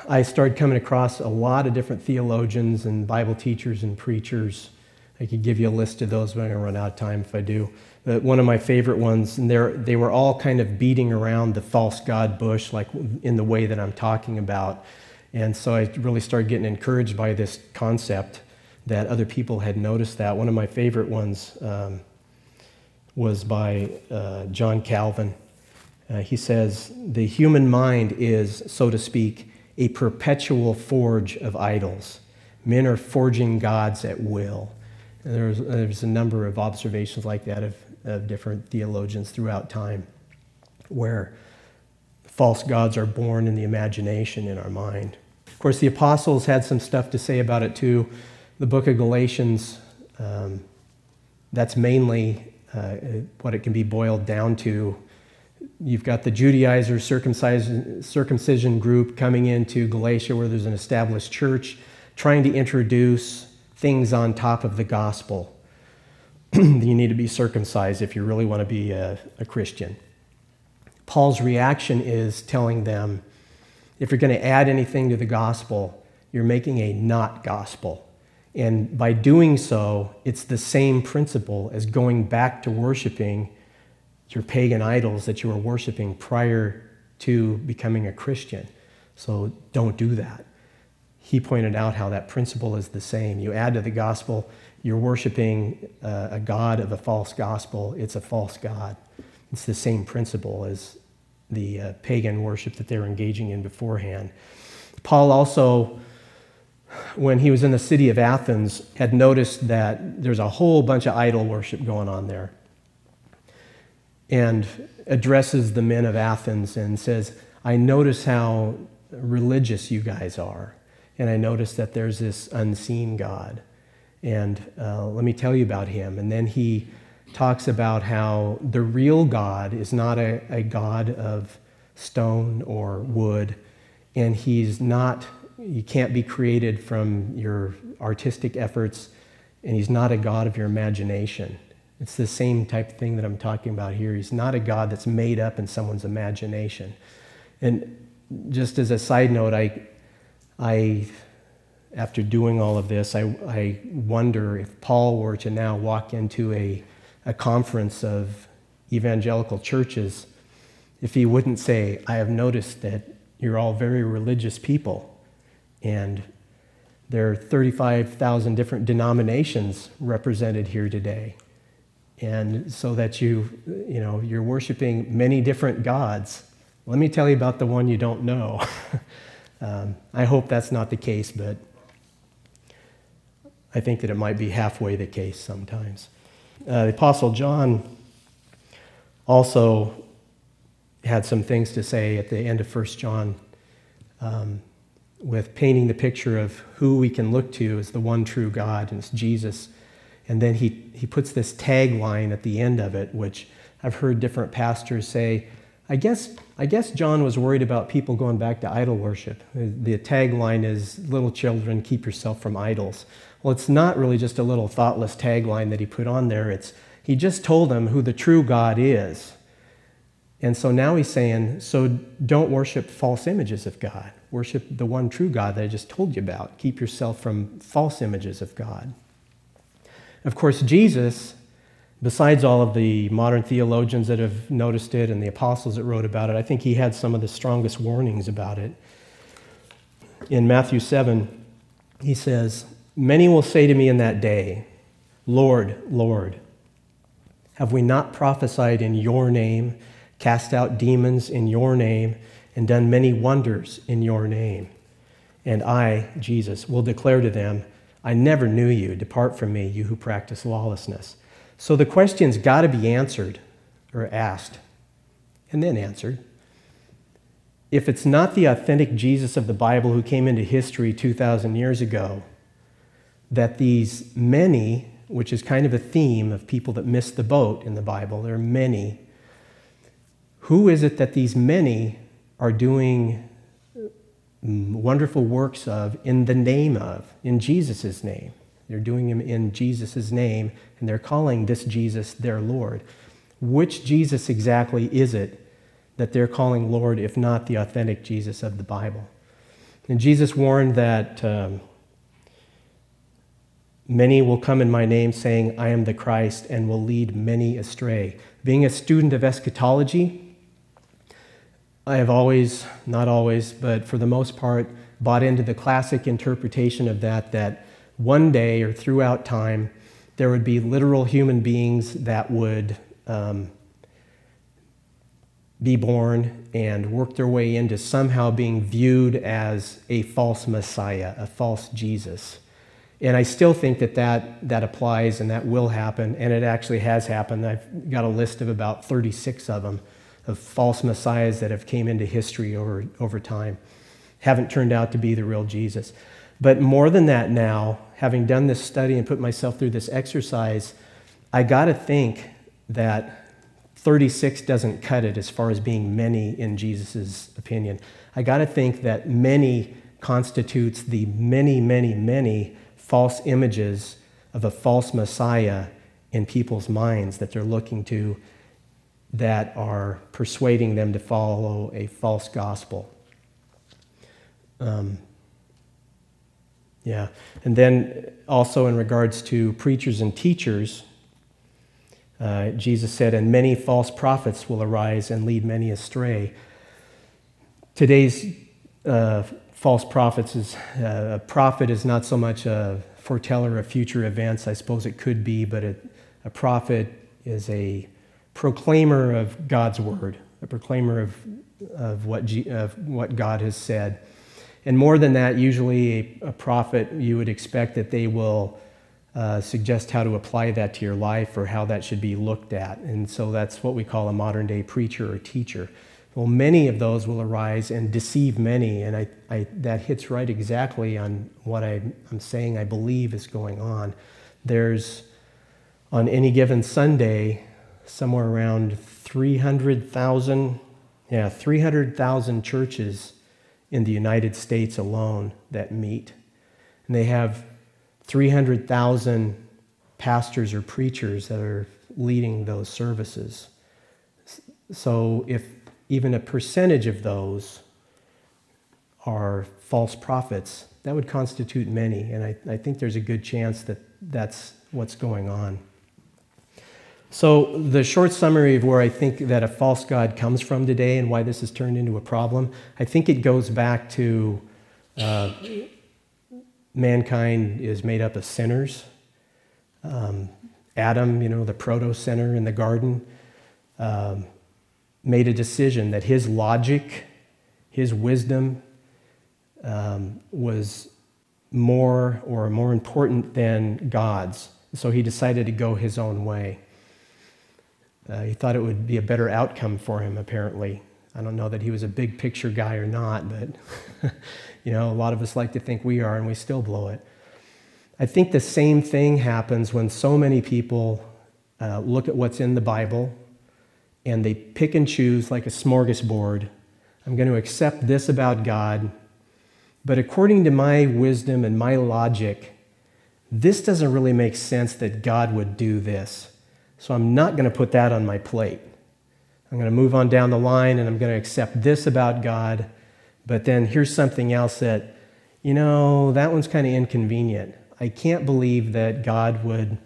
Speaker 3: I started coming across a lot of different theologians and Bible teachers and preachers. I could give you a list of those, but I'm going to run out of time if I do. But one of my favorite ones, and they were all kind of beating around the false god bush, like in the way that I'm talking about. And so I really started getting encouraged by this concept that other people had noticed that. One of my favorite ones um, was by uh, John Calvin. Uh, he says, "The human mind is, so to speak, a perpetual forge of idols. Men are forging gods at will." And there's, there's a number of observations like that of, of different theologians throughout time where false gods are born in the imagination in our mind. Of course, the apostles had some stuff to say about it too. The book of Galatians, um, that's mainly uh, what it can be boiled down to. You've got the Judaizers, circumcision, circumcision group coming into Galatia where there's an established church trying to introduce things on top of the gospel. You need to be circumcised if you really want to be a, a Christian. Paul's reaction is telling them, if you're going to add anything to the gospel, you're making a not gospel. And by doing so, it's the same principle as going back to worshiping your pagan idols that you were worshiping prior to becoming a Christian. So don't do that. He pointed out how that principle is the same. You add to the gospel, you're worshiping uh, a god of a false gospel. It's a false god. It's the same principle as the uh, pagan worship that they were engaging in beforehand. Paul also, when he was in the city of Athens, had noticed that there's a whole bunch of idol worship going on there, and addresses the men of Athens and says, "I notice how religious you guys are. And I noticed that there's this unseen God. And uh, let me tell you about him." And then he talks about how the real God is not a, a God of stone or wood. And he's not, you can't be created from your artistic efforts. And he's not a God of your imagination. It's the same type of thing that I'm talking about here. He's not a God that's made up in someone's imagination. And just as a side note, I... I, after doing all of this, I, I wonder if Paul were to now walk into a, a conference of evangelical churches, if he wouldn't say, "I have noticed that you're all very religious people, and there are thirty-five thousand different denominations represented here today, and so that you, you know, you're worshiping many different gods. Let me tell you about the one you don't know." Um, I hope that's not the case, but I think that it might be halfway the case sometimes. Uh, the Apostle John also had some things to say at the end of First John um, with painting the picture of who we can look to as the one true God, and it's Jesus. And then he, he puts this tagline at the end of it, which I've heard different pastors say, I guess I guess John was worried about people going back to idol worship. The tagline is, "Little children, keep yourself from idols." Well, it's not really just a little thoughtless tagline that he put on there. It's he just told them who the true God is. And so now he's saying, so don't worship false images of God. Worship the one true God that I just told you about. Keep yourself from false images of God. Of course, Jesus, besides all of the modern theologians that have noticed it and the apostles that wrote about it, I think he had some of the strongest warnings about it. In Matthew seven, he says, "Many will say to me in that day, 'Lord, Lord, have we not prophesied in your name, cast out demons in your name, and done many wonders in your name?' And I, Jesus, will declare to them, 'I never knew you. Depart from me, you who practice lawlessness.'" So the question's got to be answered, or asked, and then answered. If it's not the authentic Jesus of the Bible who came into history two thousand years ago, that these many, which is kind of a theme of people that miss the boat in the Bible, there are many, who is it that these many are doing wonderful works of in the name of, in Jesus' name? They're doing them in Jesus' name, and they're calling this Jesus their Lord. Which Jesus exactly is it that they're calling Lord, if not the authentic Jesus of the Bible? And Jesus warned that um, many will come in my name saying, I am the Christ, and will lead many astray. Being a student of eschatology, I have always, not always, but for the most part, bought into the classic interpretation of that, that one day or throughout time, there would be literal human beings that would um, be born and work their way into somehow being viewed as a false Messiah, a false Jesus. And I still think that that, that applies and that will happen, and it actually has happened. I've got a list of about thirty-six of them, of false messiahs that have came into history over, over time. Haven't turned out to be the real Jesus. But more than that now, having done this study and put myself through this exercise, I got to think that thirty-six doesn't cut it as far as being many in Jesus' opinion. I got to think that many constitutes the many, many, many false images of a false Messiah in people's minds that they're looking to, that are persuading them to follow a false gospel. Um, yeah, and then also in regards to preachers and teachers, uh, Jesus said, and many false prophets will arise and lead many astray. Today's uh, false prophets is, uh, a prophet is not so much a foreteller of future events. I suppose it could be, but a, a prophet is a proclaimer of God's word, a proclaimer of, of, what, G, of what God has said. And more than that, usually a, a prophet, you would expect that they will uh, suggest how to apply that to your life or how that should be looked at. And so that's what we call a modern day preacher or teacher. Well, many of those will arise and deceive many, and I, I, that hits right exactly on what I, I'm saying I believe is going on. There's, on any given Sunday, somewhere around three hundred thousand, yeah, three hundred thousand churches in the United States alone that meet. And they have three hundred thousand pastors or preachers that are leading those services. So if even a percentage of those are false prophets, that would constitute many. And I, I think there's a good chance that that's what's going on. So the short summary of where I think that a false god comes from today and why this has turned into a problem, I think it goes back to uh, mankind is made up of sinners. Um, Adam, you know, the proto-sinner in the garden, um, made a decision that his logic, his wisdom um, was more or more important than God's. So he decided to go his own way. Uh, he thought it would be a better outcome for him, apparently. I don't know that he was a big picture guy or not, but you know, a lot of us like to think we are, and we still blow it. I think the same thing happens when so many people uh, look at what's in the Bible and they pick and choose like a smorgasbord. I'm going to accept this about God, but according to my wisdom and my logic, this doesn't really make sense that God would do this. So I'm not going to put that on my plate. I'm going to move on down the line and I'm going to accept this about God, but then here's something else that, you know, that one's kind of inconvenient. I can't believe that God would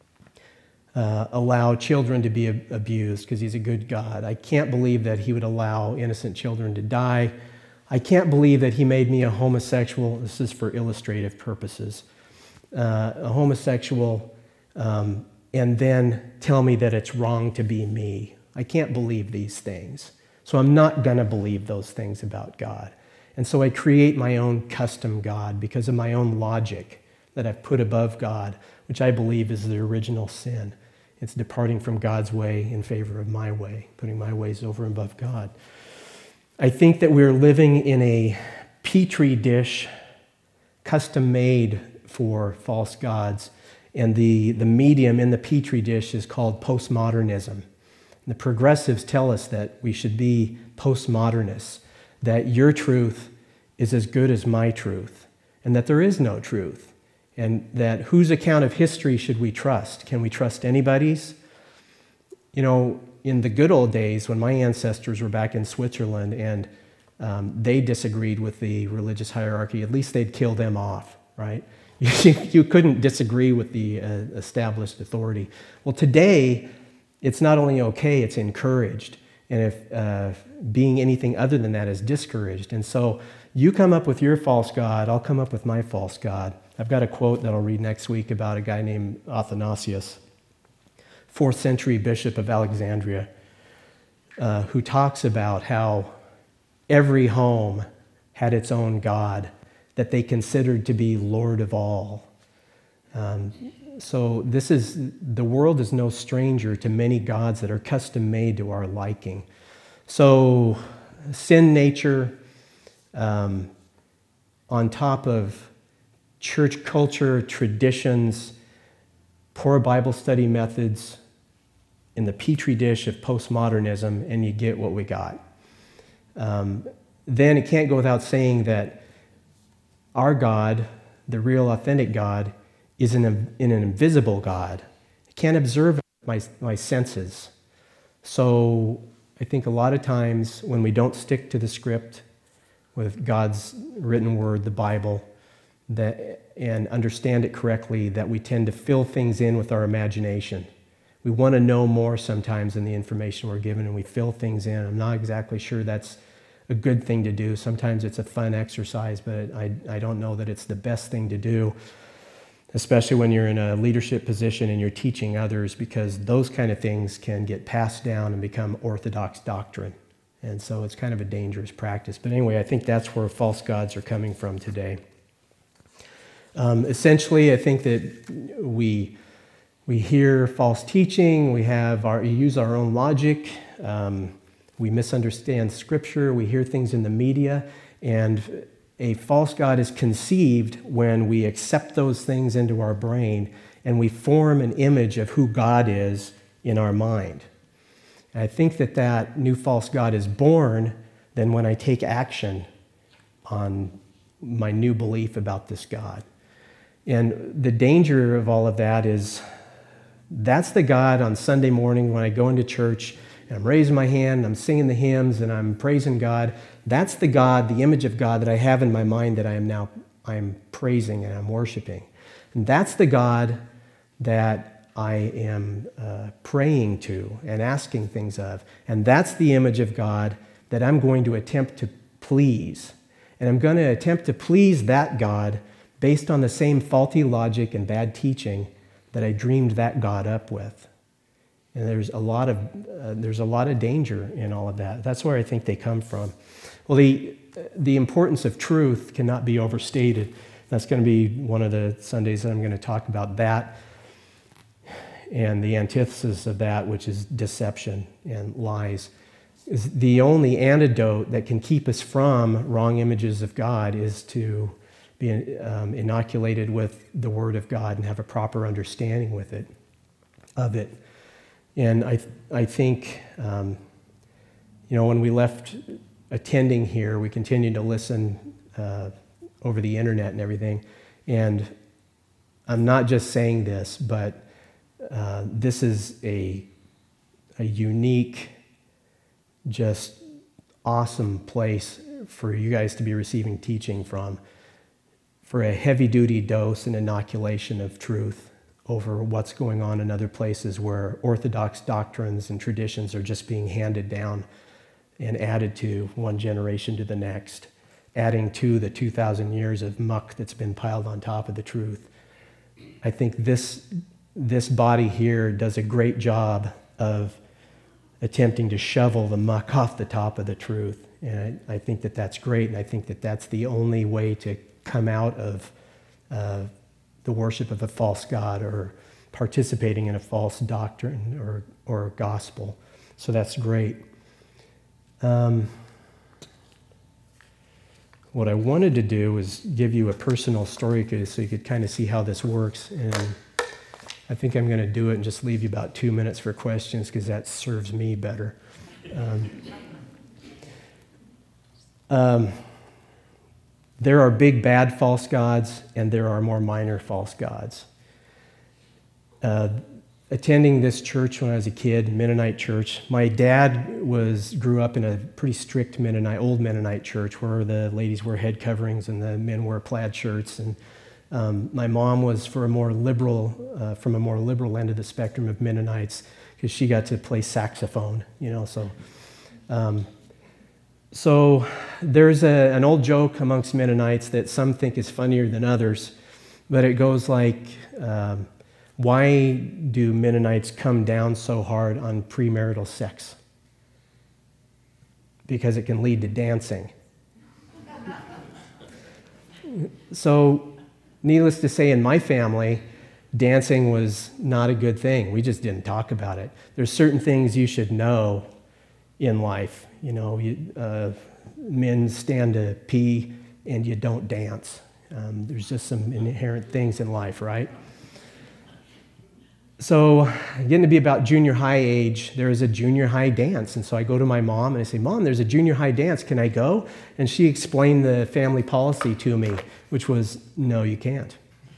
Speaker 3: uh, allow children to be ab- abused because he's a good God. I can't believe that he would allow innocent children to die. I can't believe that he made me a homosexual. This is for illustrative purposes. Uh, a homosexual um, and then tell me that it's wrong to be me. I can't believe these things. So I'm not going to believe those things about God. And so I create my own custom God because of my own logic that I've put above God, which I believe is the original sin. It's departing from God's way in favor of my way, putting my ways over and above God. I think that we're living in a petri dish, custom made for false gods. And the, the medium in the petri dish is called postmodernism. And the progressives tell us that we should be postmodernists, that your truth is as good as my truth, and that there is no truth. And that whose account of history should we trust? Can we trust anybody's? You know, in the good old days when my ancestors were back in Switzerland and um, they disagreed with the religious hierarchy, at least they'd kill them off, right? You, you couldn't disagree with the uh, established authority. Well, today, it's not only okay, it's encouraged. And if uh, being anything other than that is discouraged. And so you come up with your false god, I'll come up with my false god. I've got a quote that I'll read next week about a guy named Athanasius, fourth century bishop of Alexandria, uh, who talks about how every home had its own god that they considered to be Lord of all. Um, so this is, the world is no stranger to many gods that are custom made to our liking. So sin nature, um, on top of church culture, traditions, poor Bible study methods, in the petri dish of postmodernism, and you get what we got. Um, then it can't go without saying that our God, the real authentic God, is an, an invisible God. I can't observe my, my senses. So I think a lot of times when we don't stick to the script with God's written word, the Bible, that, and understand it correctly, that we tend to fill things in with our imagination. We want to know more sometimes than the information we're given, and we fill things in. I'm not exactly sure that's a good thing to do. Sometimes it's a fun exercise, but I, I don't know that it's the best thing to do, especially when you're in a leadership position and you're teaching others, because those kind of things can get passed down and become orthodox doctrine. And so it's kind of a dangerous practice. But anyway, I think that's where false gods are coming from today. Um, essentially, I think that we we hear false teaching, we have our, we use our own logic, um, we misunderstand Scripture, we hear things in the media, and a false god is conceived when we accept those things into our brain and we form an image of who God is in our mind. And I think that that new false god is born then when I take action on my new belief about this God. And the danger of all of that is that's the God on Sunday morning when I go into church and I'm raising my hand, and I'm singing the hymns, and I'm praising God. That's the God, the image of God that I have in my mind that I am now I am praising and I'm worshiping. And that's the God that I am uh, praying to and asking things of. And that's the image of God that I'm going to attempt to please. And I'm going to attempt to please that God based on the same faulty logic and bad teaching that I dreamed that God up with. And there's a lot of uh, there's a lot of danger in all of that. That's where I think they come from. Well, the the importance of truth cannot be overstated. That's going to be one of the Sundays that I'm going to talk about that, and the antithesis of that, which is deception and lies. Is the only antidote that can keep us from wrong images of God is to be um, inoculated with the Word of God and have a proper understanding with it of it. And I, I think, um, you know, when we left attending here, we continued to listen uh, over the internet and everything. And I'm not just saying this, but uh, this is a, a unique, just awesome place for you guys to be receiving teaching from, for a heavy-duty dose and inoculation of truth over what's going on in other places where orthodox doctrines and traditions are just being handed down and added to one generation to the next, adding to the two thousand years of muck that's been piled on top of the truth. I think this, this body here does a great job of attempting to shovel the muck off the top of the truth. And I, I think that that's great, and I think that that's the only way to come out of uh, the worship of a false god or participating in a false doctrine or, or gospel. So that's great. Um, what I wanted to do was give you a personal story so you could kind of see how this works. And I think I'm going to do it and just leave you about two minutes for questions because that serves me better. Um, um, There are big bad false gods, and there are more minor false gods. Uh, attending this church when I was a kid, Mennonite church. My dad was grew up in a pretty strict Mennonite, old Mennonite church where the ladies wear head coverings and the men wear plaid shirts. And um, my mom was for a more liberal, uh, from a more liberal end of the spectrum of Mennonites, because she got to play saxophone, you know. So, um, so there's a, an old joke amongst Mennonites that some think is funnier than others, but it goes like. Um, Why do Mennonites come down so hard on premarital sex? Because it can lead to dancing. So, needless to say, in my family, dancing was not a good thing. We just didn't talk about it. There's certain things you should know in life. You know, you, uh, men stand to pee and you don't dance. Um, there's just some inherent things in life, right? So getting to be about junior high age, there is a junior high dance. And so I go to my mom and I say, Mom, there's a junior high dance. Can I go? And she explained the family policy to me, which was, no, you can't.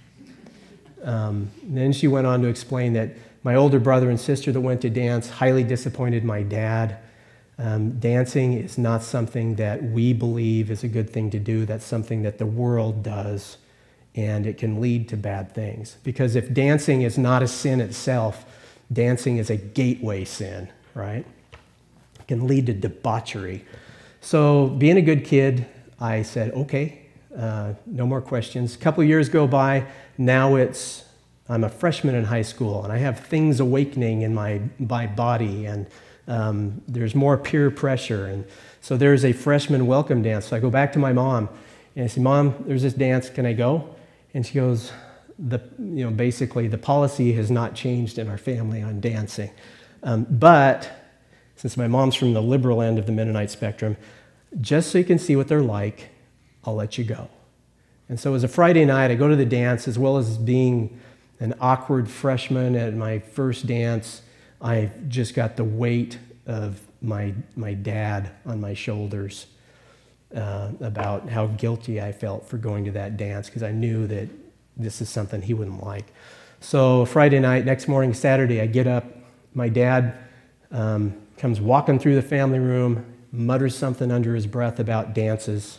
Speaker 3: Um, then she went on to explain that my older brother and sister that went to dance highly disappointed my dad. Um, dancing is not something that we believe is a good thing to do. That's something that the world does. And it can lead to bad things. Because if dancing is not a sin itself, dancing is a gateway sin, right? It can lead to debauchery. So being a good kid, I said, okay, uh, no more questions. A couple years go by, now it's, I'm a freshman in high school, and I have things awakening in my, my body, and um, there's more peer pressure. And so there's a freshman welcome dance. So I go back to my mom, and I say, Mom, there's this dance, can I go? And she goes, the, you know, basically the policy has not changed in our family on dancing. Um, but since my mom's from the liberal end of the Mennonite spectrum, just so you can see what they're like, I'll let you go. And so it was a Friday night, I go to the dance, as well as being an awkward freshman at my first dance, I just got the weight of my, my dad on my shoulders. Uh, about how guilty I felt for going to that dance, because I knew that this is something he wouldn't like. So Friday night, next morning, Saturday, I get up. My dad um, comes walking through the family room, mutters something under his breath about dances,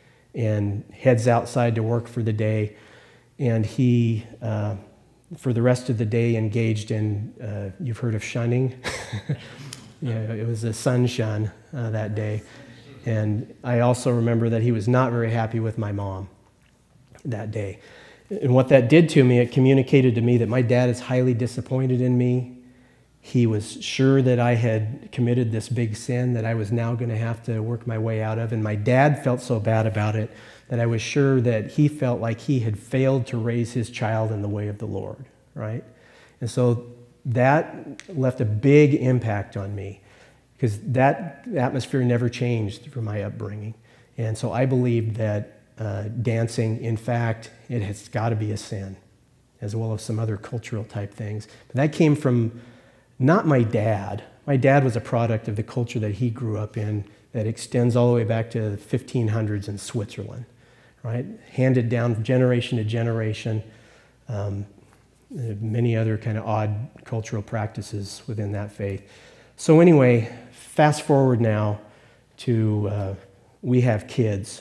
Speaker 3: and heads outside to work for the day. And he, uh, for the rest of the day, engaged in, uh, you've heard of shunning? Yeah, it was a sun shun uh, that day. And I also remember that he was not very happy with my mom that day. And what that did to me, it communicated to me that my dad is highly disappointed in me. He was sure that I had committed this big sin that I was now going to have to work my way out of. And my dad felt so bad about it that I was sure that he felt like he had failed to raise his child in the way of the Lord, right? And so that left a big impact on me, because that atmosphere never changed from my upbringing. And so I believed that uh, dancing, in fact, it has got to be a sin, as well as some other cultural type things. But that came from not my dad. My dad was a product of the culture that he grew up in that extends all the way back to the fifteen hundreds in Switzerland, right? Handed down generation to generation. Um, many other kind of odd cultural practices within that faith. So anyway, fast forward now to uh, we have kids.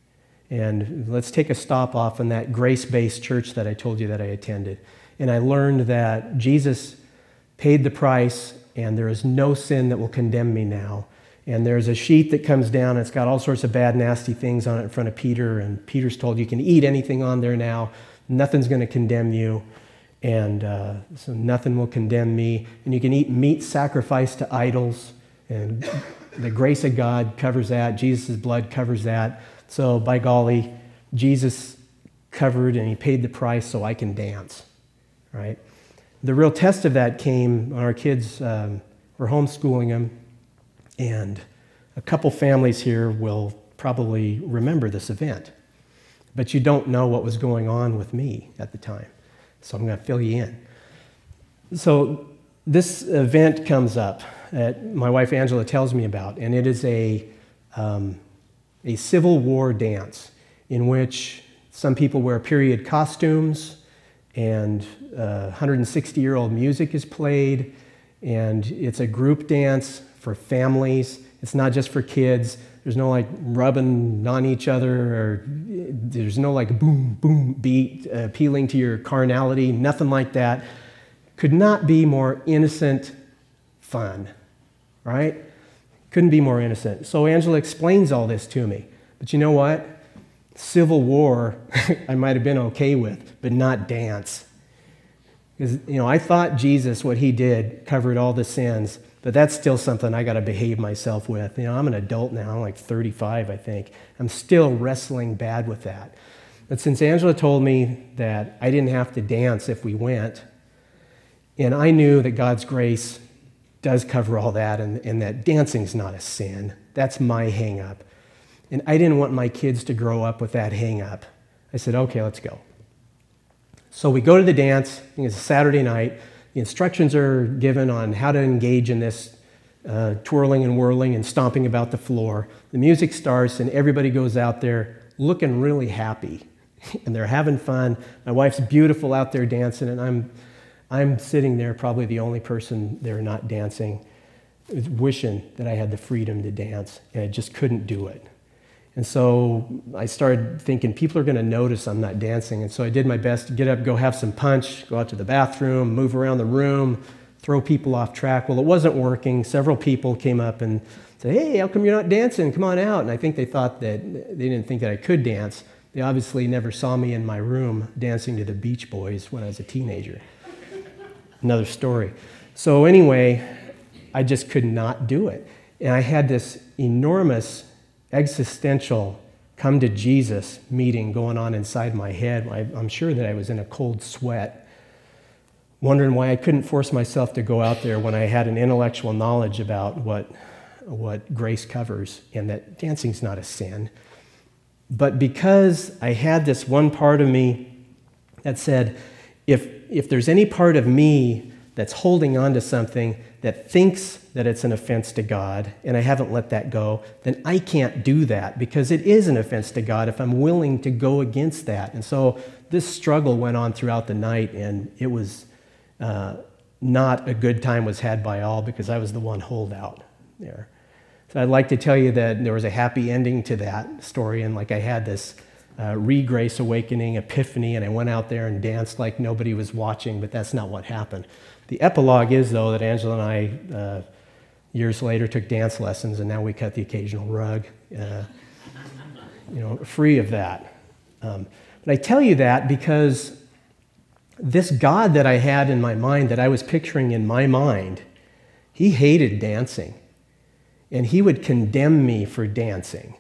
Speaker 3: And let's take a stop off in that grace-based church that I told you that I attended. And I learned that Jesus paid the price, and there is no sin that will condemn me now. And there's a sheet that comes down, and it's got all sorts of bad, nasty things on it in front of Peter. And Peter's told, you can eat anything on there now. Nothing's going to condemn you. And uh, so nothing will condemn me. And you can eat meat sacrificed to idols. And the grace of God covers that. Jesus' blood covers that. So by golly, Jesus covered and he paid the price so I can dance, right? The real test of that came when our kids um, were homeschooling them. And a couple families here will probably remember this event. But you don't know what was going on with me at the time. So I'm going to fill you in. So this event comes up that my wife Angela tells me about, and it is a, um, a Civil War dance in which some people wear period costumes and uh, one hundred sixty year old music is played, and it's a group dance for families. It's not just for kids. There's no like rubbing on each other, or there's no like boom, boom beat uh, appealing to your carnality, nothing like that. Could not be more innocent fun, right? Couldn't be more innocent. So Angela explains all this to me. But you know what? Civil War, I might have been okay with, but not dance. Because, you know, I thought Jesus, what he did, covered all the sins, but that's still something I got to behave myself with. You know, I'm an adult now, I'm like thirty-five, I think. I'm still wrestling bad with that. But since Angela told me that I didn't have to dance if we went, and I knew that God's grace does cover all that, and, and that dancing's not a sin. That's my hang-up. And I didn't want my kids to grow up with that hang-up. I said, okay, let's go. So we go to the dance. I think it's a Saturday night. The instructions are given on how to engage in this uh, twirling and whirling and stomping about the floor. The music starts, and everybody goes out there looking really happy. And they're having fun. My wife's beautiful out there dancing, and I'm I'm sitting there, probably the only person there not dancing, wishing that I had the freedom to dance, and I just couldn't do it. And so I started thinking, people are going to notice I'm not dancing. And so I did my best to get up, go have some punch, go out to the bathroom, move around the room, throw people off track. Well, it wasn't working. Several people came up and said, hey, how come you're not dancing? Come on out. And I think they thought that, they didn't think that I could dance. They obviously never saw me in my room dancing to the Beach Boys when I was a teenager. Another story. So anyway, I just could not do it. And I had this enormous existential come to Jesus meeting going on inside my head. I, I'm sure that I was in a cold sweat, wondering why I couldn't force myself to go out there when I had an intellectual knowledge about what, what grace covers and that dancing's not a sin. But because I had this one part of me that said, if, if there's any part of me that's holding on to something that thinks that it's an offense to God, and I haven't let that go, then I can't do that because it is an offense to God if I'm willing to go against that. And so this struggle went on throughout the night, and it was uh, not a good time was had by all because I was the one holdout there. So I'd like to tell you that there was a happy ending to that story, and like I had this uh, re-grace awakening, epiphany, and I went out there and danced like nobody was watching, but that's not what happened. The epilogue is, though, that Angela and I, uh, years later, took dance lessons, and now we cut the occasional rug, uh, you know, free of that. Um, but I tell you that because this God that I had in my mind, that I was picturing in my mind, he hated dancing, and he would condemn me for dancing.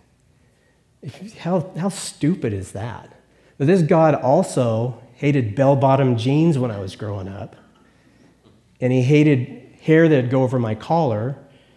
Speaker 3: How, how stupid is that? But this God also hated bell-bottom jeans when I was growing up. And he hated hair that'd go over my collar.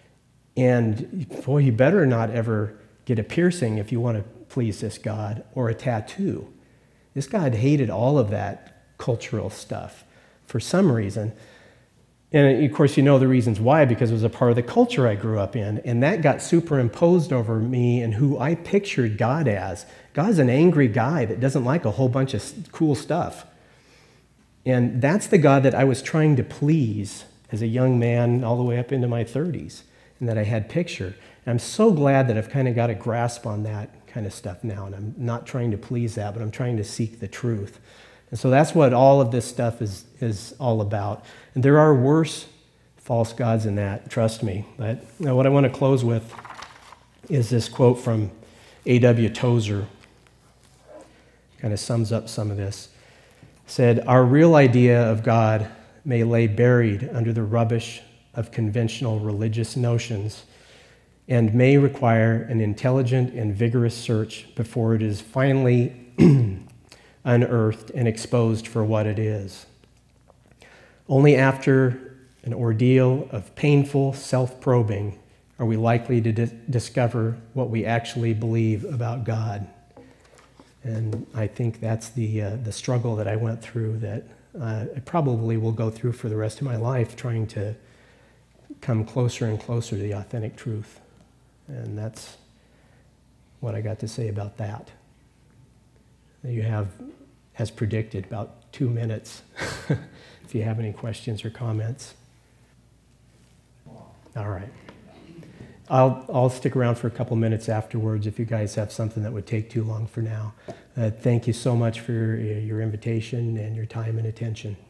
Speaker 3: And boy, you better not ever get a piercing if you want to please this God, or a tattoo. This God hated all of that cultural stuff for some reason. And of course, you know the reasons why, because it was a part of the culture I grew up in. And that got superimposed over me and who I pictured God as. God's an angry guy that doesn't like a whole bunch of cool stuff. And that's the God that I was trying to please as a young man all the way up into my thirties, and that I had pictured. And I'm so glad that I've kind of got a grasp on that kind of stuff now, and I'm not trying to please that, but I'm trying to seek the truth. And so that's what all of this stuff is, is all about. And there are worse false gods than that, trust me. But you know, what I want to close with is this quote from A W Tozer. Kind of sums up some of this. Said, our real idea of God may lay buried under the rubbish of conventional religious notions and may require an intelligent and vigorous search before it is finally unearthed and exposed for what it is. Only after an ordeal of painful self-probing are we likely to di- discover what we actually believe about God. And I think that's the uh, the struggle that I went through, that uh, I probably will go through for the rest of my life, trying to come closer and closer to the authentic truth. And that's what I got to say about that. You have has predicted, about two minutes, if you have any questions or comments. All right. I'll, I'll stick around for a couple minutes afterwards if you guys have something that would take too long for now. Uh, thank you so much for your invitation and your time and attention.